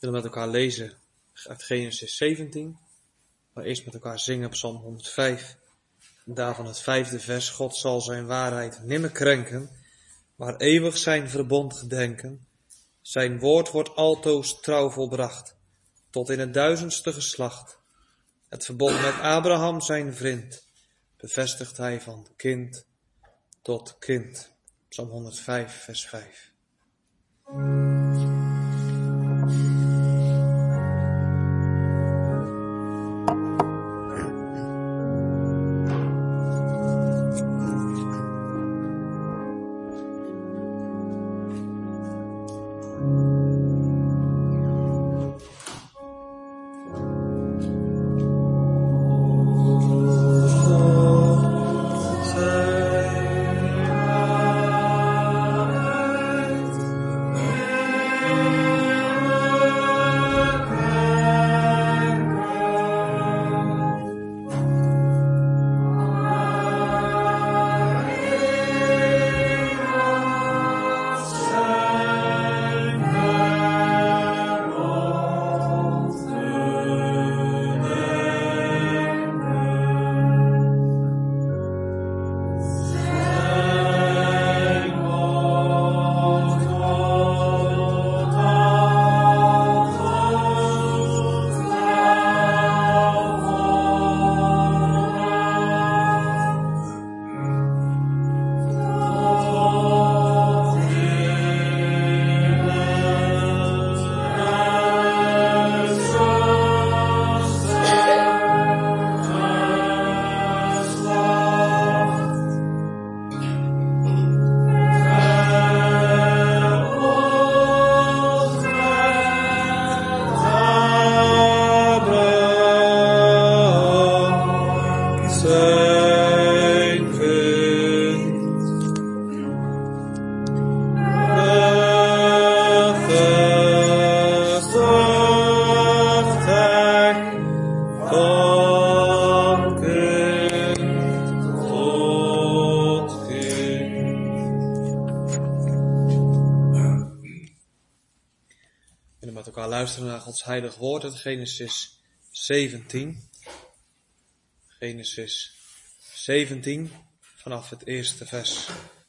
We willen met elkaar lezen uit Genesis 17. Maar eerst met elkaar zingen Psalm 105. En daarvan het 5e vers. God zal zijn waarheid nimmer krenken, maar eeuwig zijn verbond gedenken. Zijn woord wordt altoos trouw volbracht, tot in het 1000ste geslacht. Het verbond met Abraham zijn vriend, bevestigt hij van kind tot kind. Psalm 105 vers 5. Luisteren naar Gods heilig woord uit Genesis 17. Genesis 17 vanaf het eerste vers.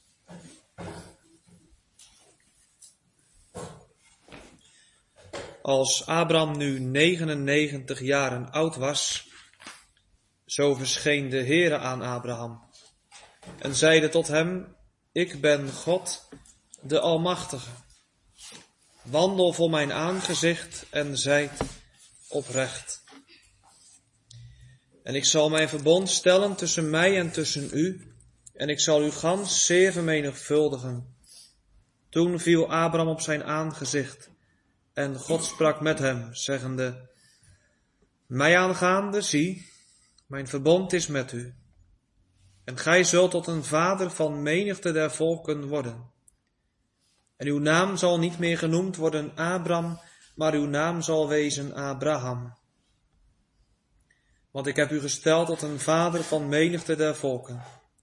Als Abraham nu 99 jaren oud was, zo verscheen de Heere aan Abraham en zeide tot hem: Ik ben God, de Almachtige. Wandel voor mijn aangezicht en zijt oprecht. En ik zal mijn verbond stellen tussen mij en tussen u, en ik zal u gans zeer vermenigvuldigen. Toen viel Abraham op zijn aangezicht, en God sprak met hem, zeggende: Mij aangaande, zie, mijn verbond is met u, en gij zult tot een vader van menigte der volken worden. En uw naam zal niet meer genoemd worden Abram, maar uw naam zal wezen Abraham. Want ik heb u gesteld tot een vader van menigte der volken.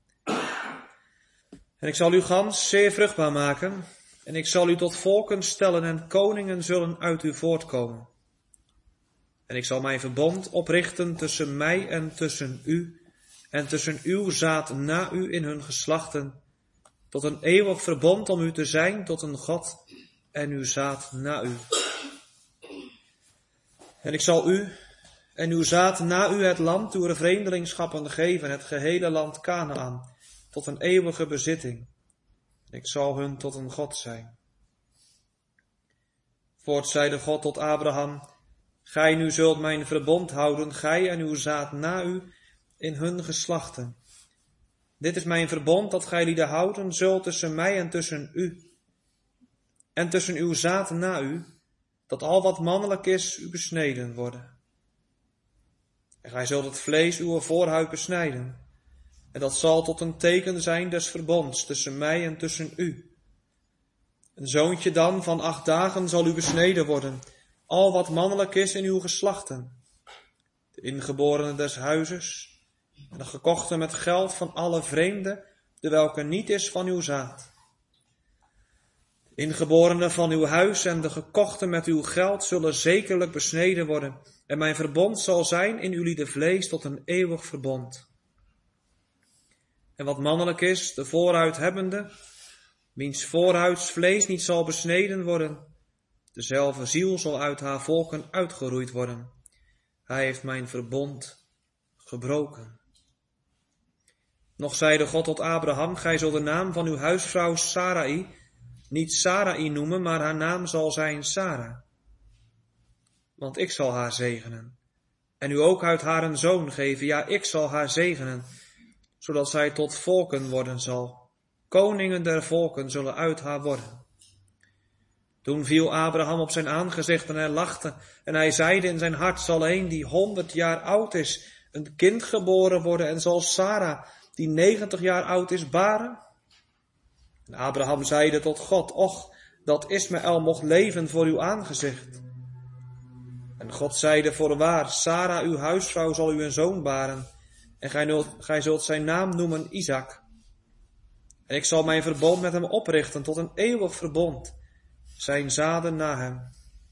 En ik zal u gans zeer vruchtbaar maken, en ik zal u tot volken stellen, en koningen zullen uit u voortkomen. En ik zal mijn verbond oprichten tussen mij en tussen uw zaad na u in hun geslachten, tot een eeuwig verbond om u te zijn tot een God en uw zaad na u. En ik zal u en uw zaad na u het land uw vreemdelingschappen geven, het gehele land Kanaän, tot een eeuwige bezitting. En ik zal hun tot een God zijn. Voorts zeide God tot Abraham: Gij nu zult mijn verbond houden, gij en uw zaad na u in hun geslachten. Dit is mijn verbond dat gij lieden houden zult tussen mij en tussen u. En tussen uw zaad na u, dat al wat mannelijk is, u besneden worden. En gij zult het vlees uw voorhuid besnijden. En dat zal tot een teken zijn des verbonds tussen mij en tussen u. Een zoontje dan van 8 dagen zal u besneden worden, al wat mannelijk is in uw geslachten. De ingeborene des huizes, en de gekochte met geld van alle vreemden, de welke niet is van uw zaad. Ingeborenen van uw huis en de gekochten met uw geld zullen zekerlijk besneden worden. En mijn verbond zal zijn in uw vlees tot een eeuwig verbond. En wat mannelijk is, de vooruithebbende, wiens voorhuidsvlees niet zal besneden worden, dezelfde ziel zal uit haar volken uitgeroeid worden. Hij heeft mijn verbond gebroken. Nog zeide God tot Abraham, gij zult de naam van uw huisvrouw Sarai niet Sarai noemen, maar haar naam zal zijn Sarah. Want ik zal haar zegenen. En u ook uit haar een zoon geven, ja, ik zal haar zegenen, zodat zij tot volken worden zal. Koningen der volken zullen uit haar worden. Toen viel Abraham op zijn aangezicht en hij lachte. En hij zeide in zijn hart, zal een die 100 jaar oud is, een kind geboren worden, en zal Sarah, die 90 jaar oud is, baren? En Abraham zeide tot God, och, dat Ismaël mocht leven voor uw aangezicht. En God zeide, voorwaar, Sarah, uw huisvrouw, zal u een zoon baren, en gij zult zijn naam noemen Isaac. En ik zal mijn verbond met hem oprichten tot een eeuwig verbond, zijn zaden na hem.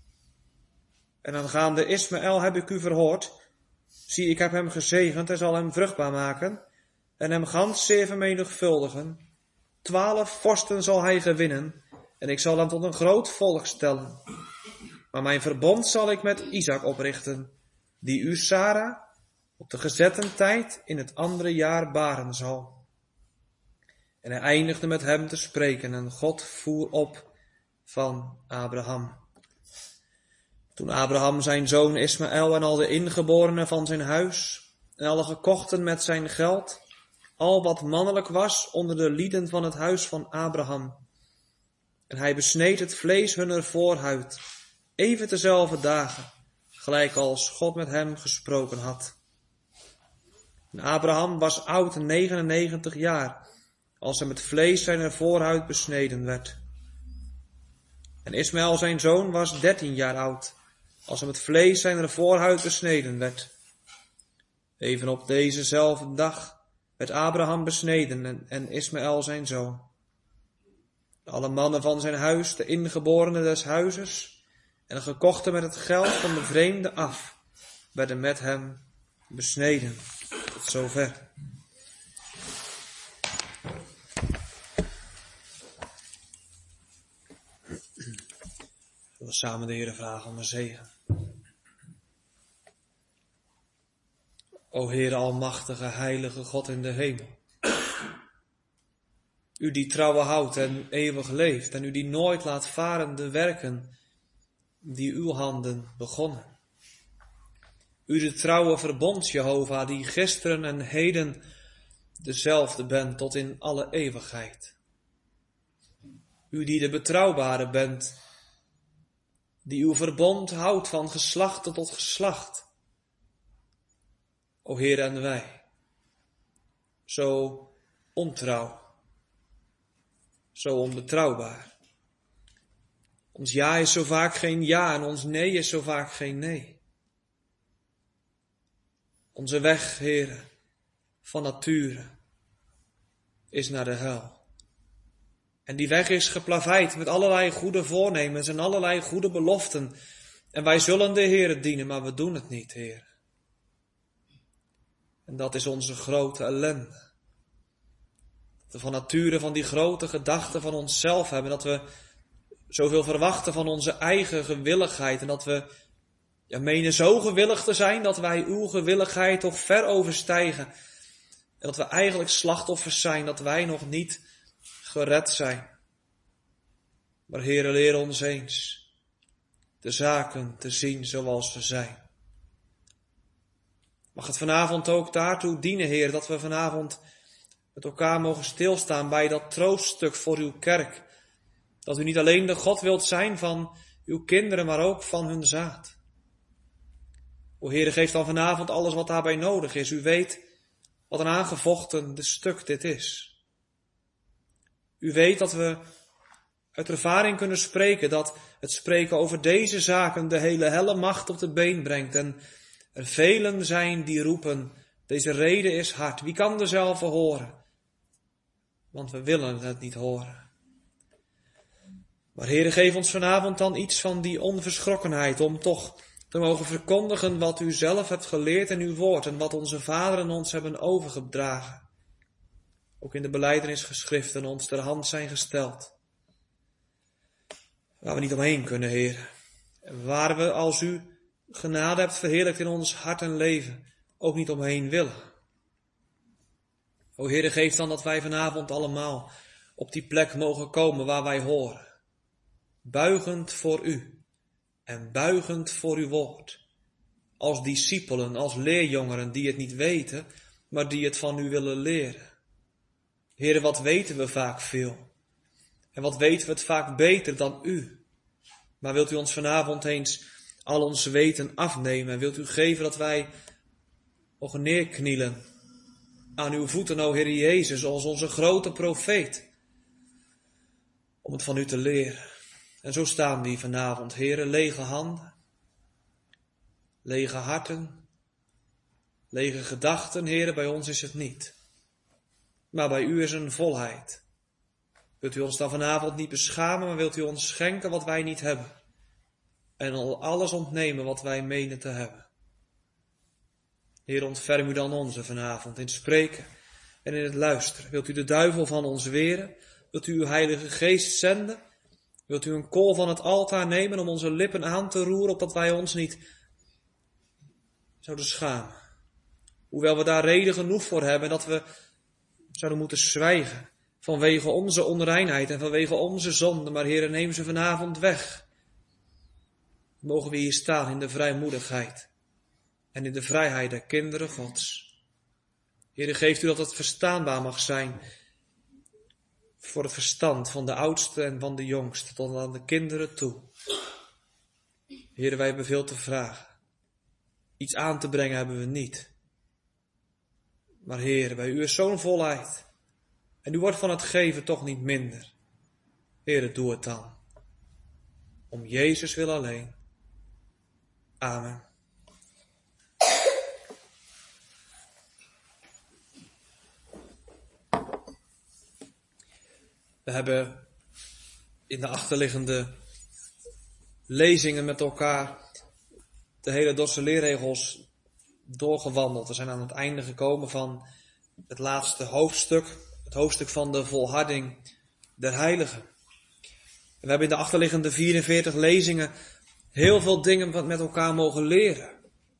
En aangaande Ismaël heb ik u verhoord. Zie, ik heb hem gezegend en zal hem vruchtbaar maken, en hem gans zeer vermenigvuldigen. 12 vorsten zal hij gewinnen, en ik zal hem tot een groot volk stellen. Maar mijn verbond zal ik met Isaac oprichten, die u Sarah op de gezette tijd in het andere jaar baren zal. En hij eindigde met hem te spreken, en God voer op van Abraham. Toen Abraham zijn zoon Ismaël en al de ingeborenen van zijn huis en alle gekochten met zijn geld, al wat mannelijk was onder de lieden van het huis van Abraham. En hij besneed het vlees hunner voorhuid, even dezelfde dagen, gelijk als God met hem gesproken had. En Abraham was oud 99 jaar, als hem het vlees zijner voorhuid besneden werd. En Ismaël zijn zoon was 13 jaar oud, als hem het vlees zijner voorhuid besneden werd. Even op dezezelfde dag werd Abraham besneden en Ismaël zijn zoon. Alle mannen van zijn huis, de ingeborenen des huizes en de gekochten met het geld van de vreemde af, werden met hem besneden. Tot zover. Zullen we samen de Heere vragen om een zegen. O Heere almachtige, heilige God in de hemel. U die trouwe houdt en eeuwig leeft, en u die nooit laat varen de werken die uw handen begonnen. U de trouwe verbond, Jehovah, die gisteren en heden dezelfde bent tot in alle eeuwigheid. U die de betrouwbare bent, die uw verbond houdt van geslachte tot geslacht. O Heer, en wij, zo ontrouw, zo onbetrouwbaar. Ons ja is zo vaak geen ja en ons nee is zo vaak geen nee. Onze weg, Heere, van nature is naar de hel. En die weg is geplaveid met allerlei goede voornemens en allerlei goede beloften. En wij zullen de Heere dienen, maar we doen het niet, Heer. En dat is onze grote ellende. Dat we van nature van die grote gedachten van onszelf hebben. Dat we zoveel verwachten van onze eigen gewilligheid. En dat we menen zo gewillig te zijn dat wij uw gewilligheid toch ver overstijgen. En dat we eigenlijk slachtoffers zijn, dat wij nog niet gered zijn. Maar Heere, leer ons eens de zaken te zien zoals ze zijn. Mag het vanavond ook daartoe dienen, Heer, dat we vanavond met elkaar mogen stilstaan bij dat trooststuk voor uw kerk. Dat u niet alleen de God wilt zijn van uw kinderen, maar ook van hun zaad. O Heer, geef dan vanavond alles wat daarbij nodig is. U weet wat een aangevochten stuk dit is. U weet dat we uit ervaring kunnen spreken, dat het spreken over deze zaken de hele helle macht op de been brengt. En er velen zijn die roepen, deze rede is hard, wie kan dezelfde horen? Want we willen het niet horen. Maar Heere, geef ons vanavond dan iets van die onverschrokkenheid om toch te mogen verkondigen wat u zelf hebt geleerd in uw woord en wat onze vaderen ons hebben overgedragen. Ook in de belijdenisgeschriften ons ter hand zijn gesteld. Waar we niet omheen kunnen, Heer. En waar we, als u genade hebt verheerlijkt in ons hart en leven, ook niet omheen willen. O Heere, geef dan dat wij vanavond allemaal op die plek mogen komen waar wij horen. Buigend voor u en buigend voor uw woord. Als discipelen, als leerjongeren die het niet weten, maar die het van u willen leren. Heere, wat weten we vaak veel? En wat weten we het vaak beter dan u? Maar wilt u ons vanavond eens al ons weten afnemen? En wilt u geven dat wij mogen neerknielen aan uw voeten, o Heer Jezus, als onze grote profeet. Om het van u te leren. En zo staan we vanavond, Heere, lege handen, lege harten, lege gedachten, Heere, bij ons is het niet. Maar bij u is een volheid. Wilt u ons dan vanavond niet beschamen, maar wilt u ons schenken wat wij niet hebben. En alles ontnemen wat wij menen te hebben. Heer, ontferm u dan onze vanavond in het spreken en in het luisteren. Wilt u de duivel van ons weren? Wilt u uw Heilige Geest zenden? Wilt u een kool van het altaar nemen om onze lippen aan te roeren, opdat wij ons niet zouden schamen? Hoewel we daar reden genoeg voor hebben dat we zouden moeten zwijgen vanwege onze onreinheid en vanwege onze zonde. Maar Heer, neem ze vanavond weg. Mogen we hier staan in de vrijmoedigheid en in de vrijheid der kinderen Gods. Heer, geeft u dat het verstaanbaar mag zijn voor het verstand van de oudste en van de jongste tot aan de kinderen toe. Heer, wij hebben veel te vragen. Iets aan te brengen hebben we niet. Maar Heer, bij u is zo'n volheid. En u wordt van het geven toch niet minder. Heer, doe het dan. Om Jezus wil alleen. Amen. We hebben in de achterliggende lezingen met elkaar de hele Dorse leerregels doorgewandeld. We zijn aan het einde gekomen van het laatste hoofdstuk. Het hoofdstuk van de volharding der heiligen. We hebben in de achterliggende 44 lezingen heel veel dingen met elkaar mogen leren.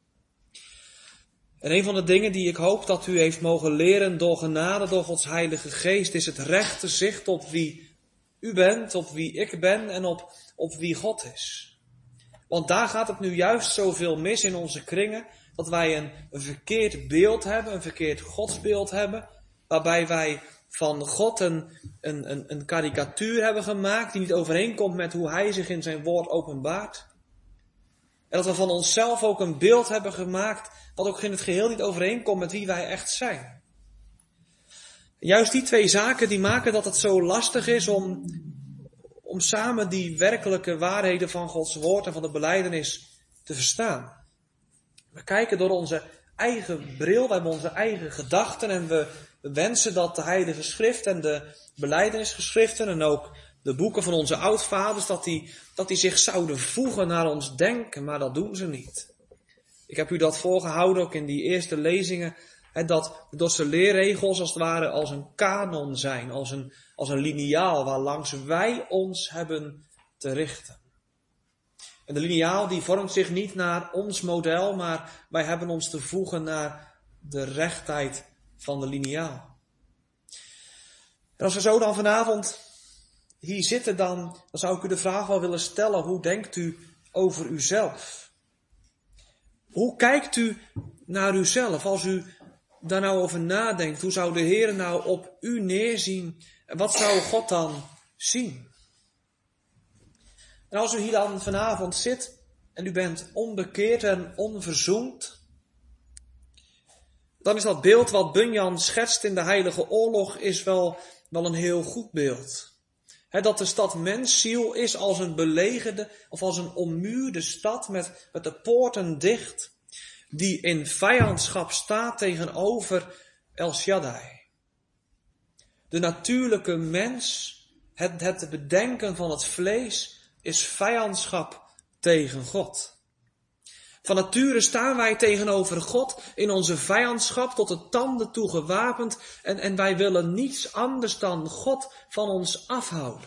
En een van de dingen die ik hoop dat u heeft mogen leren door genade, door Gods Heilige Geest, is het rechte zicht op wie u bent, op wie ik ben en op wie God is. Want daar gaat het nu juist zoveel mis in onze kringen, dat wij een verkeerd beeld hebben, een verkeerd godsbeeld hebben, waarbij wij van God een karikatuur hebben gemaakt die niet overeenkomt met hoe Hij zich in zijn woord openbaart. En dat we van onszelf ook een beeld hebben gemaakt wat ook in het geheel niet overeenkomt met wie wij echt zijn. Juist die twee zaken die maken dat het zo lastig is om samen die werkelijke waarheden van Gods woord en van de belijdenis te verstaan. We kijken door onze eigen bril, we hebben onze eigen gedachten en we wensen dat de Heilige Schrift en de belijdenisgeschriften en ook de boeken van onze oudvaders, dat die zich zouden voegen naar ons denken, maar dat doen ze niet. Ik heb u dat voorgehouden ook in die eerste lezingen, dat de Dorse leerregels als het ware als een kanon zijn, als een liniaal waarlangs wij ons hebben te richten. En de liniaal die vormt zich niet naar ons model, maar wij hebben ons te voegen naar de rechtheid van de liniaal. En als we zo dan vanavond hier zitten, dan zou ik u de vraag wel willen stellen, hoe denkt u over uzelf? Hoe kijkt u naar uzelf? Als u daar nou over nadenkt, hoe zou de Heer nou op u neerzien? En wat zou God dan zien? En als u hier dan vanavond zit en u bent onbekeerd en onverzoend, dan is dat beeld wat Bunyan schetst in de Heilige Oorlog is wel een heel goed beeld. Dat de stad mensziel is als een belegerde of als een ommuurde stad met de poorten dicht, die in vijandschap staat tegenover El Shaddai. De natuurlijke mens, Het bedenken van het vlees is vijandschap tegen God. Van nature staan wij tegenover God in onze vijandschap tot de tanden toe gewapend en wij willen niets anders dan God van ons afhouden.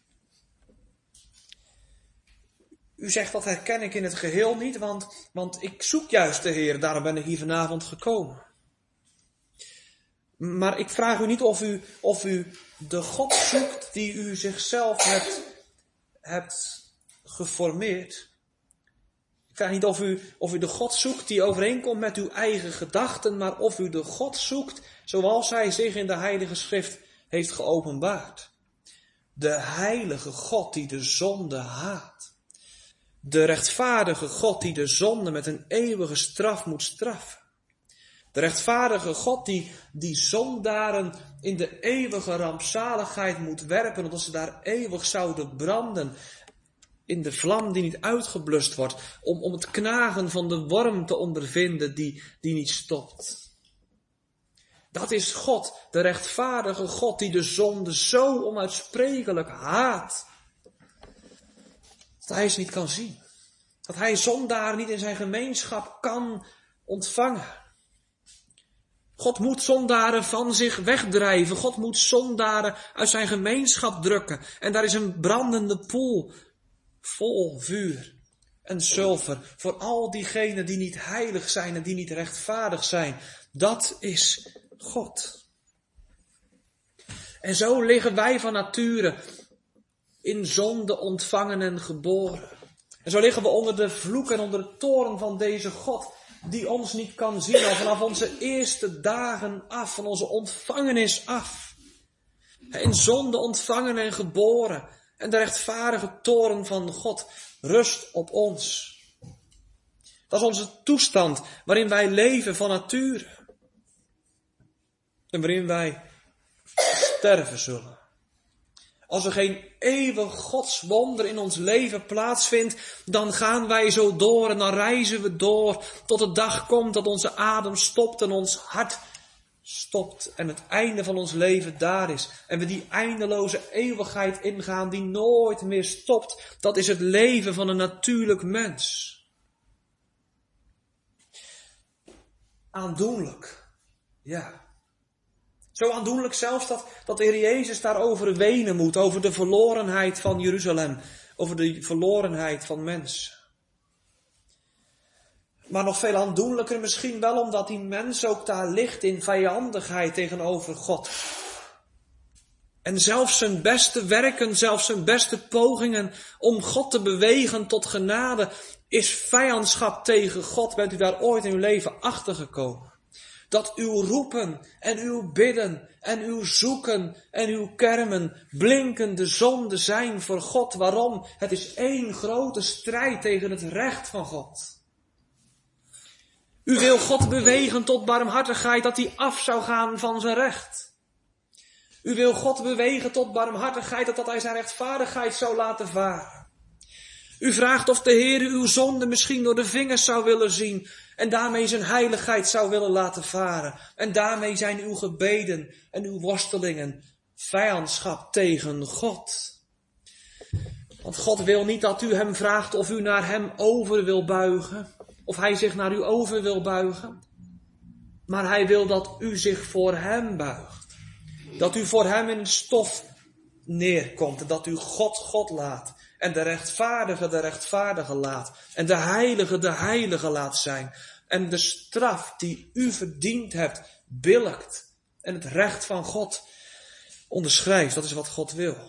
U zegt, dat herken ik in het geheel niet, want ik zoek juist de Heer, daarom ben ik hier vanavond gekomen. Maar ik vraag u niet of u de God zoekt die u zichzelf hebt geformeerd. Ik vraag niet of u de God zoekt die overeenkomt met uw eigen gedachten, maar of u de God zoekt zoals hij zich in de Heilige Schrift heeft geopenbaard. De heilige God die de zonde haat. De rechtvaardige God die de zonde met een eeuwige straf moet straffen. De rechtvaardige God die zondaren in de eeuwige rampzaligheid moet werpen, omdat ze daar eeuwig zouden branden. In de vlam die niet uitgeblust wordt, om het knagen van de worm te ondervinden die niet stopt. Dat is God, de rechtvaardige God die de zonde zo onuitsprekelijk haat, dat hij ze niet kan zien. Dat hij zondaren niet in zijn gemeenschap kan ontvangen. God moet zondaren van zich wegdrijven. God moet zondaren uit zijn gemeenschap drukken. En daar is een brandende poel vol vuur en sulfur voor al diegenen die niet heilig zijn en die niet rechtvaardig zijn. Dat is God. En zo liggen wij van nature in zonde ontvangen en geboren. En zo liggen we onder de vloek en onder de toorn van deze God, die ons niet kan zien al vanaf onze eerste dagen af, van onze ontvangenis af. In zonde ontvangen en geboren. En de rechtvaardige toorn van God rust op ons. Dat is onze toestand waarin wij leven van nature. En waarin wij sterven zullen. Als er geen eeuwig godswonder in ons leven plaatsvindt, dan gaan wij zo door en dan reizen we door tot de dag komt dat onze adem stopt en ons hart stopt en het einde van ons leven daar is. En we die eindeloze eeuwigheid ingaan die nooit meer stopt. Dat is het leven van een natuurlijk mens. Aandoenlijk. Ja. Zo aandoenlijk zelfs dat de Heer Jezus daarover wenen moet. Over de verlorenheid van Jeruzalem. Over de verlorenheid van mensen. Maar nog veel aandoenlijker misschien wel omdat die mens ook daar ligt in vijandigheid tegenover God. En zelfs zijn beste werken, zelfs zijn beste pogingen om God te bewegen tot genade is vijandschap tegen God. Bent u daar ooit in uw leven achter gekomen? Dat uw roepen en uw bidden en uw zoeken en uw kermen blinkende zonden zijn voor God. Waarom? Het is één grote strijd tegen het recht van God. U wil God bewegen tot barmhartigheid, dat hij af zou gaan van zijn recht. U wil God bewegen tot barmhartigheid, dat hij zijn rechtvaardigheid zou laten varen. U vraagt of de Heer uw zonde misschien door de vingers zou willen zien en daarmee zijn heiligheid zou willen laten varen. En daarmee zijn uw gebeden en uw worstelingen vijandschap tegen God. Want God wil niet dat u hem vraagt of u naar hem over wil buigen. Of hij zich naar u over wil buigen. Maar hij wil dat u zich voor hem buigt. Dat u voor hem in het stof neerkomt. En dat u God laat. En de rechtvaardige laat. En de heilige laat zijn. En de straf die u verdiend hebt, billijkt. En het recht van God onderschrijft. Dat is wat God wil.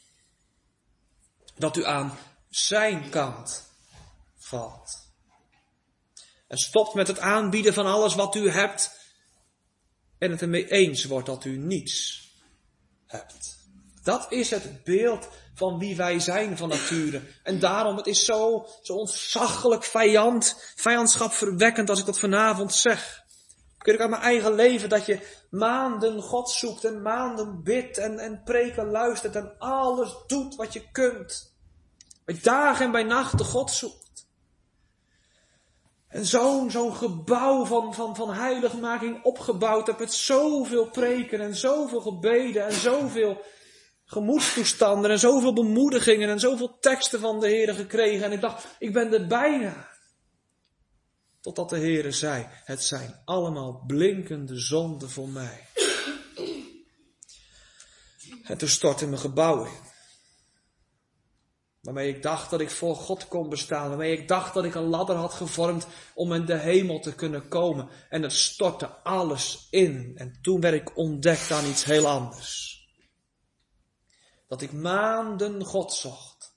Dat u aan zijn kant valt. En stopt met het aanbieden van alles wat u hebt. En het ermee eens wordt dat u niets hebt. Dat is het beeld van wie wij zijn van nature. En daarom, het is zo ontzaglijk vijandschapverwekkend als ik dat vanavond zeg. Ik weet ook uit mijn eigen leven dat je maanden God zoekt en maanden bidt en preken luistert en alles doet wat je kunt. Bij dagen en bij nachten God zoekt. En zo'n gebouw van heiligmaking opgebouwd heb met zoveel preken en zoveel gebeden en zoveel gemoedstoestanden en zoveel bemoedigingen en zoveel teksten van de Heere gekregen. En ik dacht, ik ben er bijna. Totdat de Heere zei, het zijn allemaal blinkende zonden voor mij. En toen stortte mijn gebouw in. Waarmee ik dacht dat ik voor God kon bestaan. Waarmee ik dacht dat ik een ladder had gevormd om in de hemel te kunnen komen. En het stortte alles in. En toen werd ik ontdekt aan iets heel anders. Dat ik maanden God zocht.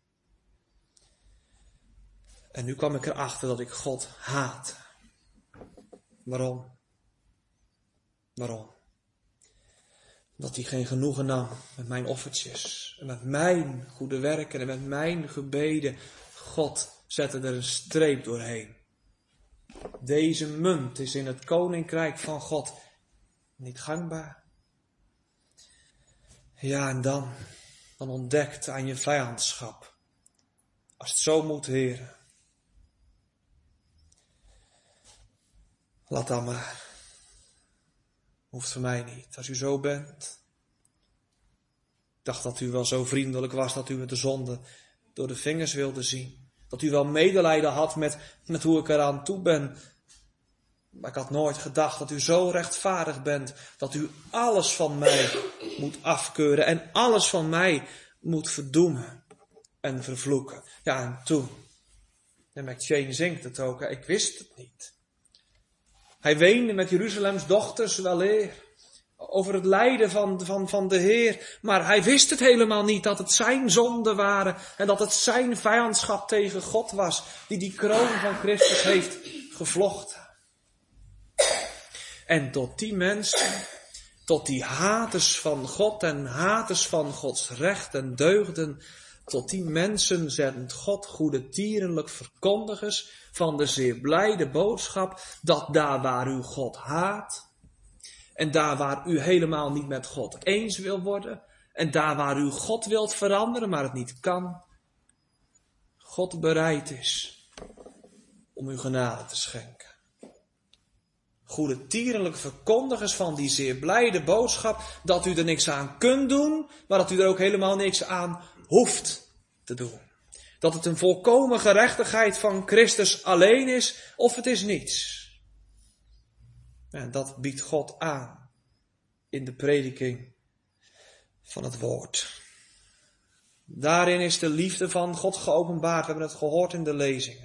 En nu kwam ik erachter dat ik God haatte. Waarom? Waarom? Dat hij geen genoegen nam met mijn offertjes. En met mijn goede werken en met mijn gebeden. God zette er een streep doorheen. Deze munt is in het koninkrijk van God niet gangbaar. Ja, en dan ontdekt aan je vijandschap. Als het zo moet, Heere. Laat dan maar. Hoeft voor mij niet, als u zo bent. Ik dacht dat u wel zo vriendelijk was dat u met de zonde door de vingers wilde zien. Dat u wel medelijden had met hoe ik eraan toe ben. Maar ik had nooit gedacht dat u zo rechtvaardig bent. Dat u alles van mij moet afkeuren en alles van mij moet verdoemen en vervloeken. Ja, en toen, en McChain zingt het ook, ik wist het niet. Hij weende met Jeruzalems dochters weleer over het lijden van de Heer. Maar hij wist het helemaal niet dat het zijn zonden waren en dat het zijn vijandschap tegen God was die kroon van Christus heeft gevlochten. En tot die mensen, tot die haters van God en haters van Gods recht en deugden, tot die mensen zendt God goedertierenlijk verkondigers van de zeer blijde boodschap dat daar waar u God haat en daar waar u helemaal niet met God eens wil worden en daar waar u God wilt veranderen maar het niet kan, God bereid is om u genade te schenken. Goedertierenlijk verkondigers van die zeer blijde boodschap dat u er niks aan kunt doen, maar dat u er ook helemaal niks aan hoeft te doen. Dat het een volkomen gerechtigheid van Christus alleen is, of het is niets. En dat biedt God aan in de prediking van het woord. Daarin is de liefde van God geopenbaard. We hebben het gehoord in de lezingen.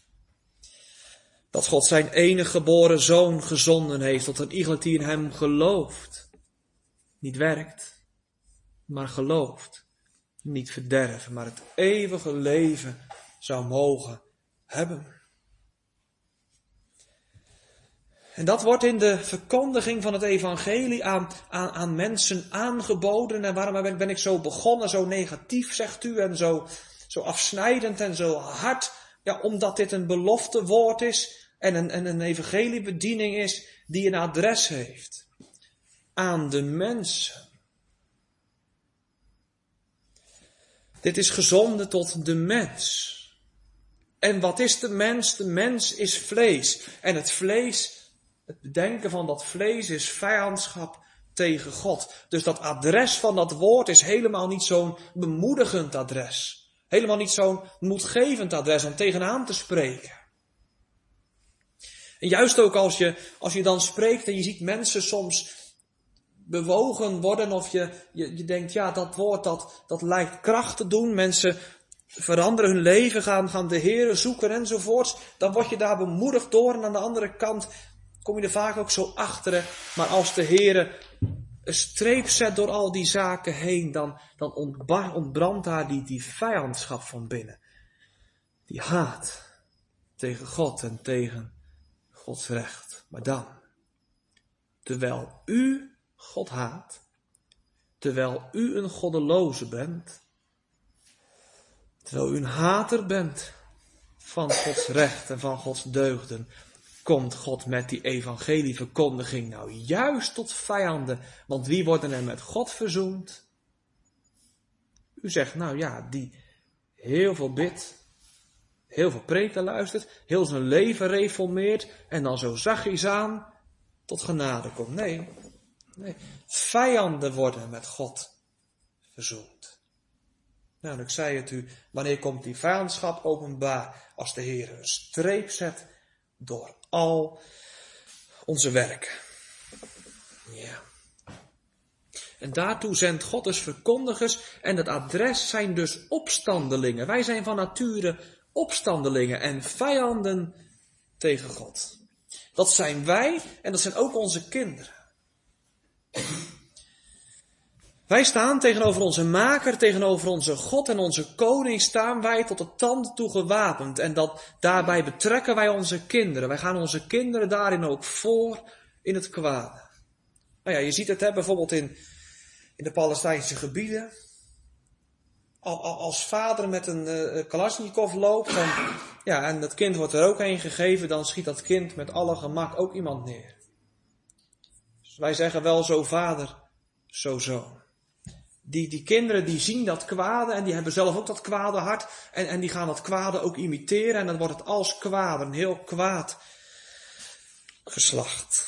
Dat God zijn enige geboren zoon gezonden heeft, tot een iegelijk die in hem gelooft. Niet werkt, maar gelooft. Niet verderven, maar het eeuwige leven zou mogen hebben. En dat wordt in de verkondiging van het evangelie aan mensen aangeboden. En waarom ben ik zo begonnen, zo negatief, zegt u, en zo afsnijdend en zo hard? Ja, omdat dit een beloftewoord is en een evangeliebediening is die een adres heeft. Aan de mensen. Dit is gezonden tot de mens. En wat is de mens? De mens is vlees. En het vlees, het bedenken van dat vlees is vijandschap tegen God. Dus dat adres van dat woord is helemaal niet zo'n bemoedigend adres. Helemaal niet zo'n moedgevend adres om tegenaan te spreken. En juist ook als je dan spreekt en je ziet mensen soms bewogen worden of je denkt, ja, dat woord dat lijkt kracht te doen. Mensen veranderen hun leven, gaan de Heere zoeken enzovoorts. Dan word je daar bemoedigd door en aan de andere kant kom je er vaak ook zo achter. Maar als de Heere een streep zet door al die zaken heen, dan ontbrandt daar die vijandschap van binnen. Die haat tegen God en tegen Gods recht. Maar dan, terwijl u God haat, terwijl u een goddeloze bent, terwijl u een hater bent van Gods recht en van Gods deugden, komt God met die evangelieverkondiging nou juist tot vijanden. Want wie worden er met God verzoend? U zegt, nou ja, die heel veel bidt, heel veel preken luistert, heel zijn leven reformeert en dan zo zachtjes aan tot genade komt. Nee. Vijanden worden met God verzoend. Nou, ik zei het u, wanneer komt die vijandschap openbaar? Als de Heer een streep zet door al onze werken. Ja. En daartoe zendt God dus verkondigers en het adres zijn dus opstandelingen. Wij zijn van nature opstandelingen en vijanden tegen God. Dat zijn wij en dat zijn ook onze kinderen. Wij staan tegenover onze maker, tegenover onze God en onze koning staan wij tot de tand toe gewapend. En daarbij betrekken wij onze kinderen. Wij gaan onze kinderen daarin ook voor in het kwade. Nou ja, je ziet het bijvoorbeeld in de Palestijnse gebieden. Als vader met een Kalashnikov loopt en het kind wordt er ook een gegeven, dan schiet dat kind met alle gemak ook iemand neer. Dus wij zeggen wel zo vader, zo zoon. Die kinderen die zien dat kwade en die hebben zelf ook dat kwade hart en die gaan dat kwade ook imiteren en dan wordt het als kwade, een heel kwaad geslacht.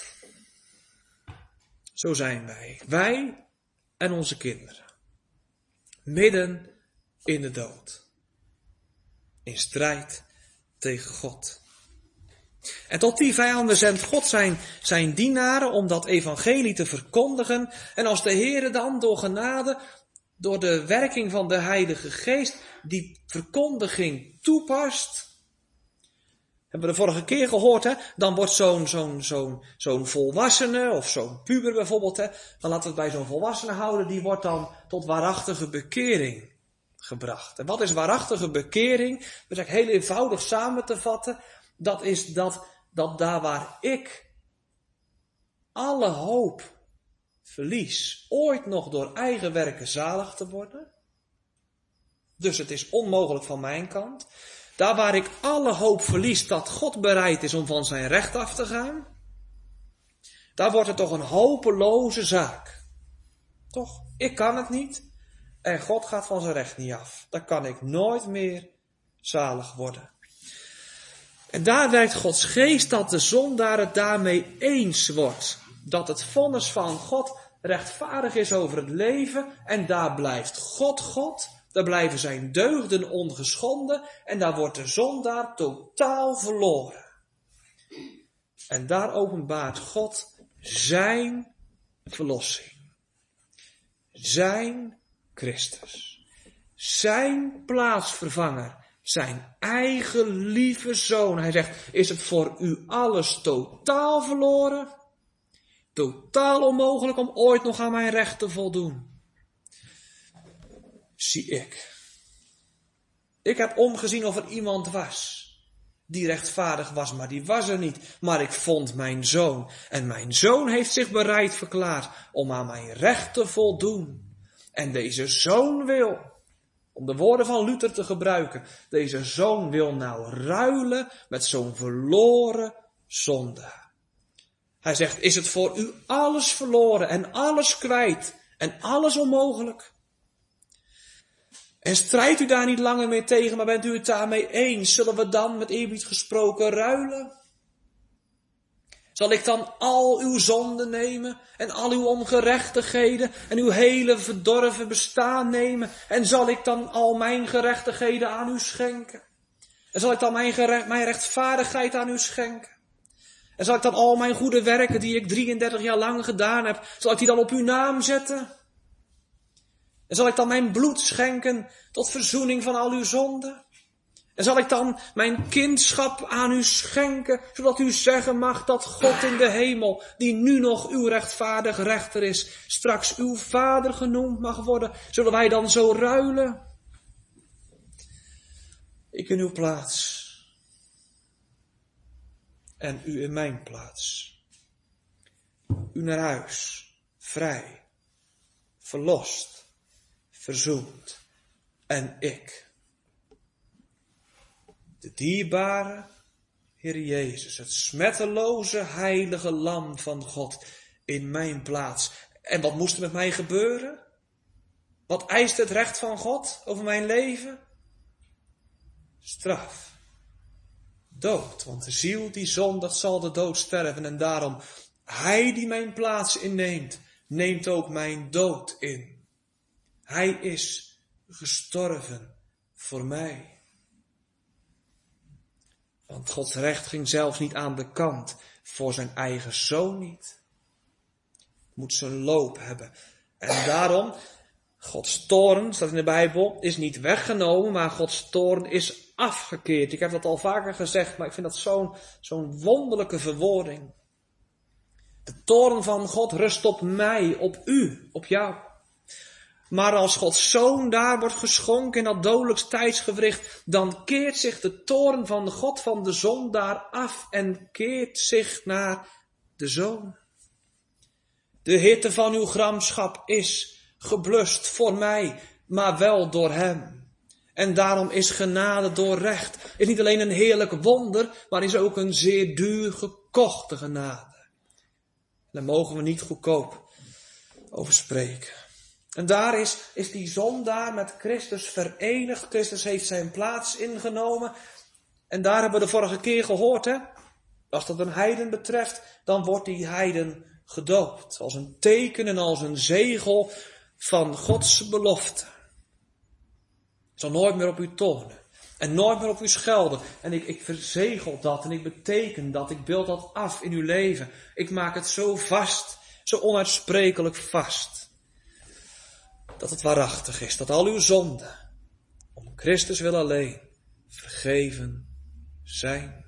Zo zijn wij en onze kinderen, midden in de dood, in strijd tegen God. En tot die vijanden zendt God zijn dienaren om dat evangelie te verkondigen. En als de Heere dan door genade, door de werking van de Heilige Geest, die verkondiging toepast. Hebben we de vorige keer gehoord, dan wordt zo'n volwassene of zo'n puber bijvoorbeeld, dan laten we het bij zo'n volwassene houden, die wordt dan tot waarachtige bekering gebracht. En wat is waarachtige bekering? Dat is eigenlijk heel eenvoudig samen te vatten. Dat is dat daar waar ik alle hoop verlies ooit nog door eigen werken zalig te worden. Dus het is onmogelijk van mijn kant. Daar waar ik alle hoop verlies dat God bereid is om van zijn recht af te gaan. Daar wordt het toch een hopeloze zaak. Toch? Ik kan het niet. En God gaat van zijn recht niet af. Dan kan ik nooit meer zalig worden. En daar werkt Gods geest dat de zondaar het daarmee eens wordt. Dat het vonnis van God rechtvaardig is over het leven. En daar blijft God. Daar blijven zijn deugden ongeschonden. En daar wordt de zondaar totaal verloren. En daar openbaart God zijn verlossing. Zijn Christus. Zijn plaatsvervanger. Zijn eigen lieve zoon. Hij zegt, is het voor u alles totaal verloren? Totaal onmogelijk om ooit nog aan mijn recht te voldoen. Zie ik. Ik heb omgezien of er iemand was die rechtvaardig was, maar die was er niet. Maar ik vond mijn zoon. En mijn zoon heeft zich bereid verklaard om aan mijn recht te voldoen. En deze zoon wil, om de woorden van Luther te gebruiken, deze zoon wil nou ruilen met zo'n verloren zondaar. Hij zegt, is het voor u alles verloren en alles kwijt en alles onmogelijk? En strijdt u daar niet langer mee tegen, maar bent u het daarmee eens? Zullen we dan met eerbied gesproken ruilen? Zal ik dan al uw zonden nemen en al uw ongerechtigheden en uw hele verdorven bestaan nemen? En zal ik dan al mijn gerechtigheden aan u schenken? En zal ik dan mijn rechtvaardigheid aan u schenken? En zal ik dan al mijn goede werken die ik 33 jaar lang gedaan heb, zal ik die dan op uw naam zetten? En zal ik dan mijn bloed schenken tot verzoening van al uw zonden? En zal ik dan mijn kindschap aan u schenken, zodat u zeggen mag dat God in de hemel, die nu nog uw rechtvaardig rechter is, straks uw vader genoemd mag worden? Zullen wij dan zo ruilen? Ik in uw plaats. En u in mijn plaats. U naar huis, vrij, verlost, verzoend. En ik. De dierbare Heer Jezus, het smetteloze heilige lam van God in mijn plaats. En wat moest er met mij gebeuren? Wat eist het recht van God over mijn leven? Straf. Dood, want de ziel die zondigt zal de dood sterven. En daarom, hij die mijn plaats inneemt, neemt ook mijn dood in. Hij is gestorven voor mij. Want Gods recht ging zelfs niet aan de kant voor zijn eigen zoon niet. Het moet zijn loop hebben. En daarom, Gods toorn, staat in de Bijbel, is niet weggenomen, maar Gods toorn is afgekeerd. Ik heb dat al vaker gezegd, maar ik vind dat zo'n wonderlijke verwoording. De toorn van God rust op mij, op u, op jou. Maar als Gods zoon daar wordt geschonken in dat dodelijks tijdsgewricht, dan keert zich de toorn van de God van de zondaar af en keert zich naar de zoon. De hitte van uw gramschap is geblust voor mij, maar wel door hem. En daarom is genade door recht. Is niet alleen een heerlijk wonder, maar is ook een zeer duur gekochte genade. Daar mogen we niet goedkoop over spreken. En daar is die zondaar met Christus verenigd. Christus heeft zijn plaats ingenomen. En daar hebben we de vorige keer gehoord, hè. Als dat een heiden betreft, dan wordt die heiden gedoopt. Als een teken en als een zegel van Gods belofte. Het zal nooit meer op u toornen. En nooit meer op u schelden. En ik verzegel dat en ik beteken dat. Ik beeld dat af in uw leven. Ik maak het zo vast, zo onuitsprekelijk vast. Dat het waarachtig is. Dat al uw zonden, om Christus wil alleen, vergeven zijn.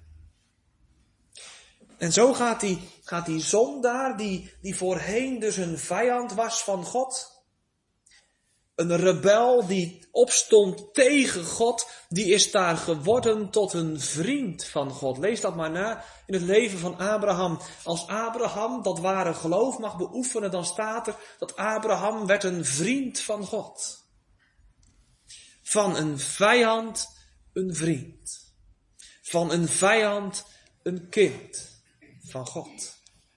En zo gaat die zondaar, die voorheen dus een vijand was van God. Een rebel die opstond tegen God, die is daar geworden tot een vriend van God. Lees dat maar na in het leven van Abraham. Als Abraham dat ware geloof mag beoefenen, dan staat er dat Abraham werd een vriend van God. Van een vijand een vriend. Van een vijand een kind van God.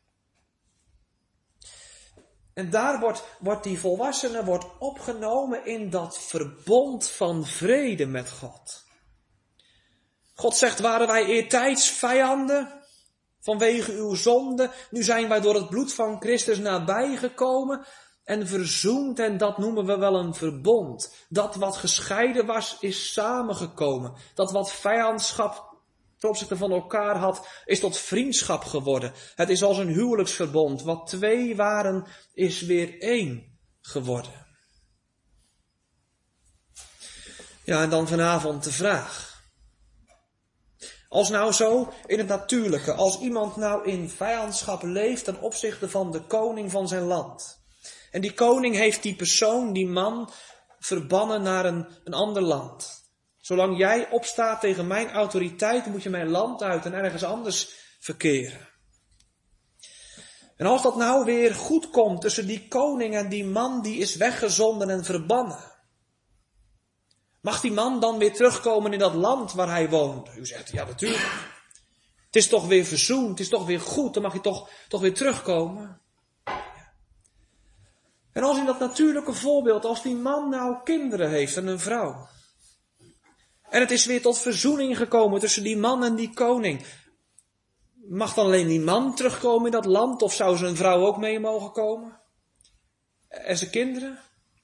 En daar wordt die volwassene opgenomen in dat verbond van vrede met God. God zegt, waren wij eertijds vijanden vanwege uw zonde, nu zijn wij door het bloed van Christus nabijgekomen en verzoend, en dat noemen we wel een verbond. Dat wat gescheiden was, is samengekomen. Dat wat vijandschap ten opzichte van elkaar had, is tot vriendschap geworden. Het is als een huwelijksverbond. Wat twee waren, is weer één geworden. Ja, en dan vanavond de vraag. Als nou zo in het natuurlijke, als iemand nou in vijandschap leeft ten opzichte van de koning van zijn land. En die koning heeft die persoon, die man, verbannen naar een ander land. Zolang jij opstaat tegen mijn autoriteit, moet je mijn land uit en ergens anders verkeren. En als dat nou weer goed komt tussen die koning en die man die is weggezonden en verbannen. Mag die man dan weer terugkomen in dat land waar hij woont? U zegt, ja natuurlijk. Het is toch weer verzoend, het is toch weer goed, dan mag hij toch weer terugkomen. Ja. En als in dat natuurlijke voorbeeld, als die man nou kinderen heeft en een vrouw. En het is weer tot verzoening gekomen tussen die man en die koning. Mag dan alleen die man terugkomen in dat land? Of zou zijn vrouw ook mee mogen komen? En zijn kinderen?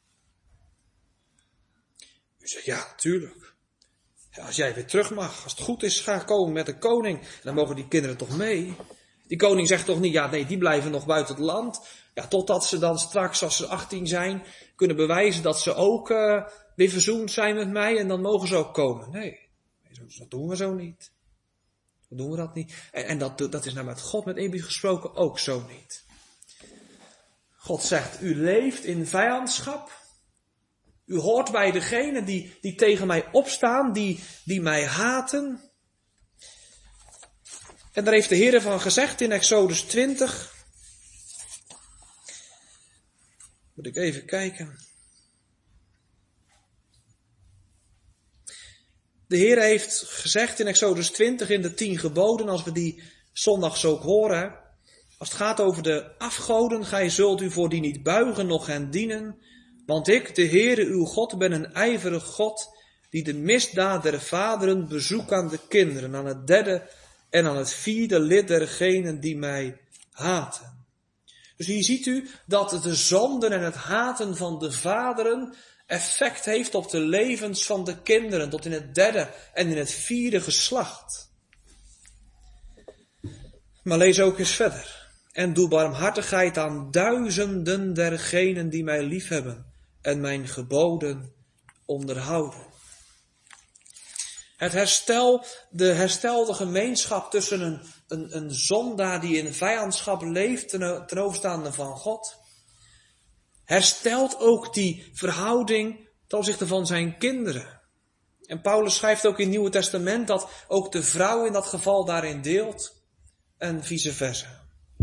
U zegt, ja, natuurlijk. Ja, als jij weer terug mag, als het goed is, ga komen met de koning. Dan mogen die kinderen toch mee? Die koning zegt toch niet, ja nee, die blijven nog buiten het land. Ja, totdat ze dan straks, als ze 18 zijn, kunnen bewijzen dat ze ook weer verzoend zijn met mij. En dan mogen ze ook komen. Nee, dat doen we zo niet. Dan doen we dat niet. En dat is nou met God, met eerbied gesproken, ook zo niet. God zegt, u leeft in vijandschap. U hoort bij degenen die tegen mij opstaan, die mij haten. En daar heeft de Heer van gezegd in Exodus 20. Moet ik even kijken. De Heer heeft gezegd in Exodus 20 in de 10 geboden, als we die zondags ook horen. Als het gaat over de afgoden, gij zult u voor die niet buigen, noch hen dienen. Want ik, de Heere uw God, ben een ijverig God, die de misdaad der vaderen bezoekt aan de kinderen, aan het 3e en aan het 4e lid dergenen die mij haten. Dus hier ziet u dat de zonden en het haten van de vaderen effect heeft op de levens van de kinderen, tot in het derde en in het vierde geslacht. Maar lees ook eens verder. En doe barmhartigheid aan duizenden dergenen die mij liefhebben en mijn geboden onderhouden. De herstelde gemeenschap tussen een zondaar die in vijandschap leeft ten overstaande van God, herstelt ook die verhouding ten opzichte van zijn kinderen. En Paulus schrijft ook in het Nieuwe Testament dat ook de vrouw in dat geval daarin deelt en vice versa.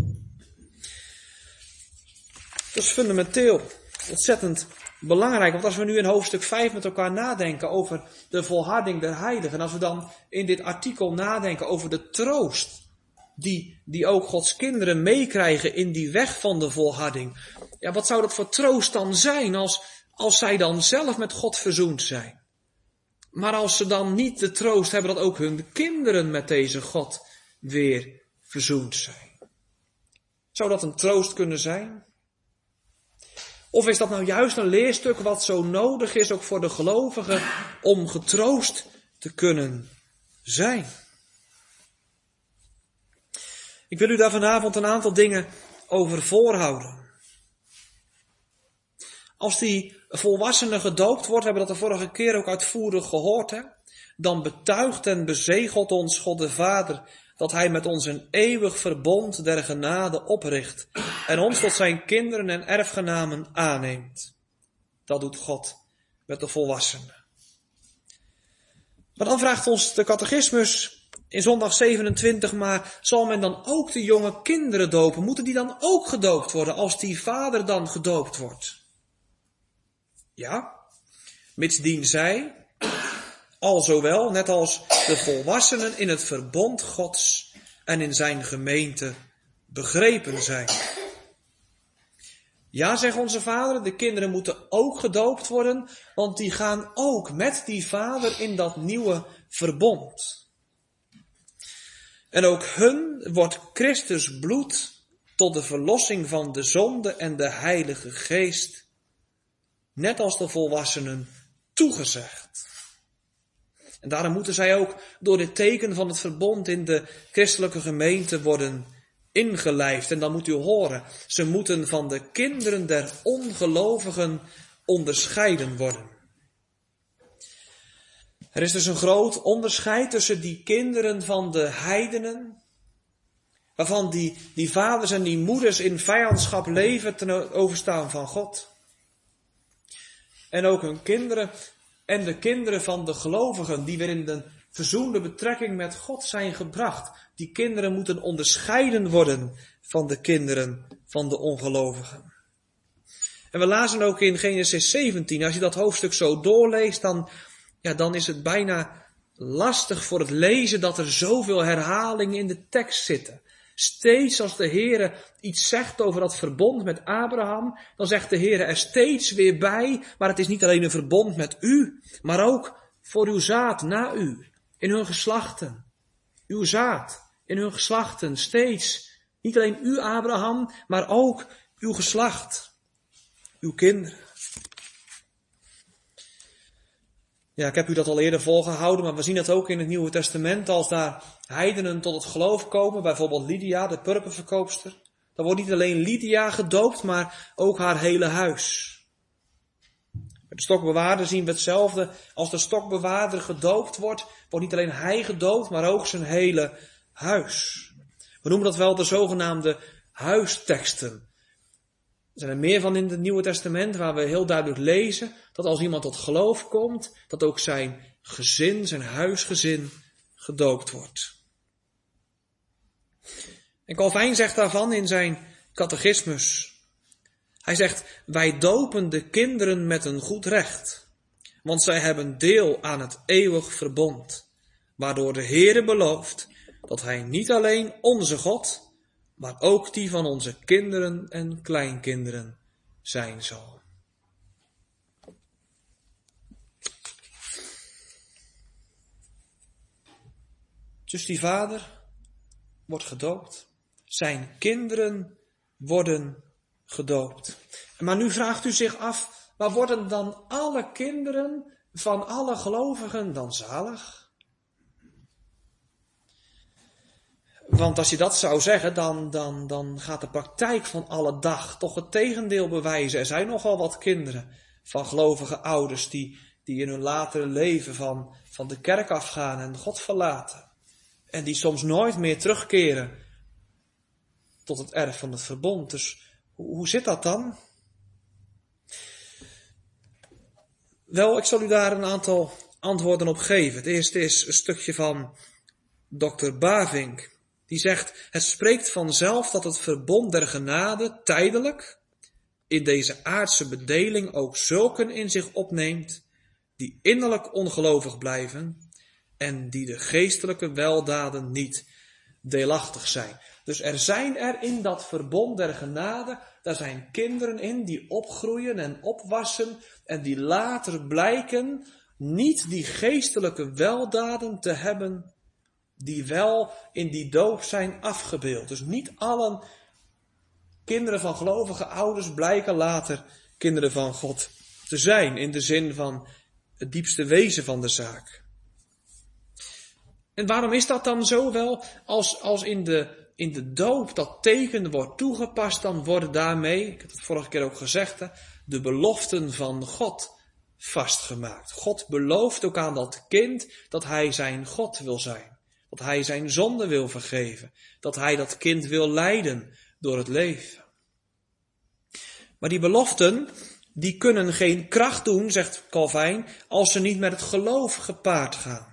Dat is fundamenteel, ontzettend belangrijk, want als we nu in hoofdstuk 5 met elkaar nadenken over de volharding der heiligen, en als we dan in dit artikel nadenken over de troost die ook Gods kinderen meekrijgen in die weg van de volharding, ja, wat zou dat voor troost dan zijn als zij dan zelf met God verzoend zijn? Maar als ze dan niet de troost hebben dat ook hun kinderen met deze God weer verzoend zijn. Zou dat een troost kunnen zijn? Of is dat nou juist een leerstuk wat zo nodig is ook voor de gelovigen om getroost te kunnen zijn? Ik wil u daar vanavond een aantal dingen over voorhouden. Als die volwassene gedoopt wordt, hebben we dat de vorige keer ook uitvoerig gehoord, hè? Dan betuigt en bezegelt ons God de Vader dat Hij met ons een eeuwig verbond der genade opricht en ons tot zijn kinderen en erfgenamen aanneemt. Dat doet God met de volwassenen. Maar dan vraagt ons de catechismus in zondag 27, maar zal men dan ook de jonge kinderen dopen? Moeten die dan ook gedoopt worden als die vader dan gedoopt wordt? Ja, mitsdien zij, al zowel, net als de volwassenen, in het verbond Gods en in zijn gemeente begrepen zijn. Ja, zegt onze vader, de kinderen moeten ook gedoopt worden, want die gaan ook met die vader in dat nieuwe verbond. En ook hun wordt Christus bloed tot de verlossing van de zonde en de Heilige Geest, net als de volwassenen, toegezegd. En daarom moeten zij ook door dit teken van het verbond in de christelijke gemeente worden ingelijfd. En dan moet u horen, ze moeten van de kinderen der ongelovigen onderscheiden worden. Er is dus een groot onderscheid tussen die kinderen van de heidenen, waarvan die vaders en die moeders in vijandschap leven ten overstaan van God. En ook hun kinderen en de kinderen van de gelovigen die weer in de verzoende betrekking met God zijn gebracht. Die kinderen moeten onderscheiden worden van de kinderen van de ongelovigen. En we lazen ook in Genesis 17, als je dat hoofdstuk zo doorleest, dan is het bijna lastig voor het lezen dat er zoveel herhalingen in de tekst zitten. Steeds als de Heere iets zegt over dat verbond met Abraham, dan zegt de Heere er steeds weer bij, maar het is niet alleen een verbond met u, maar ook voor uw zaad na u, in hun geslachten. Uw zaad in hun geslachten, steeds. Niet alleen u Abraham, maar ook uw geslacht, uw kinderen. Ja, ik heb u dat al eerder volgehouden, maar we zien dat ook in het Nieuwe Testament. Als daar heidenen tot het geloof komen, bijvoorbeeld Lydia, de purperverkoopster, dan wordt niet alleen Lydia gedoopt, maar ook haar hele huis. Bij de stokbewaarder zien we hetzelfde. Als de stokbewaarder gedoopt wordt niet alleen hij gedoopt, maar ook zijn hele huis. We noemen dat wel de zogenaamde huisteksten. Er zijn er meer van in het Nieuwe Testament waar we heel duidelijk lezen dat als iemand tot geloof komt, dat ook zijn gezin, zijn huisgezin, gedoopt wordt. En Calvijn zegt daarvan in zijn catechismus. Hij zegt, wij dopen de kinderen met een goed recht, want zij hebben deel aan het eeuwig verbond, waardoor de Heere belooft dat hij niet alleen onze God, maar ook die van onze kinderen en kleinkinderen zijn zal. Dus die vader wordt gedoopt. Zijn kinderen worden gedoopt. Maar nu vraagt u zich af, maar worden dan alle kinderen van alle gelovigen dan zalig? Want als je dat zou zeggen, dan gaat de praktijk van alle dag toch het tegendeel bewijzen. Er zijn nogal wat kinderen van gelovige ouders die in hun latere leven van de kerk afgaan en God verlaten. En die soms nooit meer terugkeren tot het erf van het verbond. Dus hoe zit dat dan? Wel, ik zal u daar een aantal antwoorden op geven. Het eerste is een stukje van Dr. Bavinck. Die zegt, het spreekt vanzelf dat het verbond der genade tijdelijk in deze aardse bedeling ook zulken in zich opneemt die innerlijk ongelovig blijven en die de geestelijke weldaden niet deelachtig zijn. Dus er zijn er in dat verbond der genade, daar zijn kinderen in die opgroeien en opwassen en die later blijken niet die geestelijke weldaden te hebben die wel in die doop zijn afgebeeld. Dus niet allen kinderen van gelovige ouders blijken later kinderen van God te zijn, in de zin van het diepste wezen van de zaak. En waarom is dat dan zo? Wel, als in de doop dat teken wordt toegepast, dan worden daarmee, ik heb het vorige keer ook gezegd, de beloften van God vastgemaakt. God belooft ook aan dat kind dat hij zijn God wil zijn. Dat hij zijn zonde wil vergeven. Dat hij dat kind wil leiden door het leven. Maar die beloften, die kunnen geen kracht doen, zegt Calvijn, als ze niet met het geloof gepaard gaan.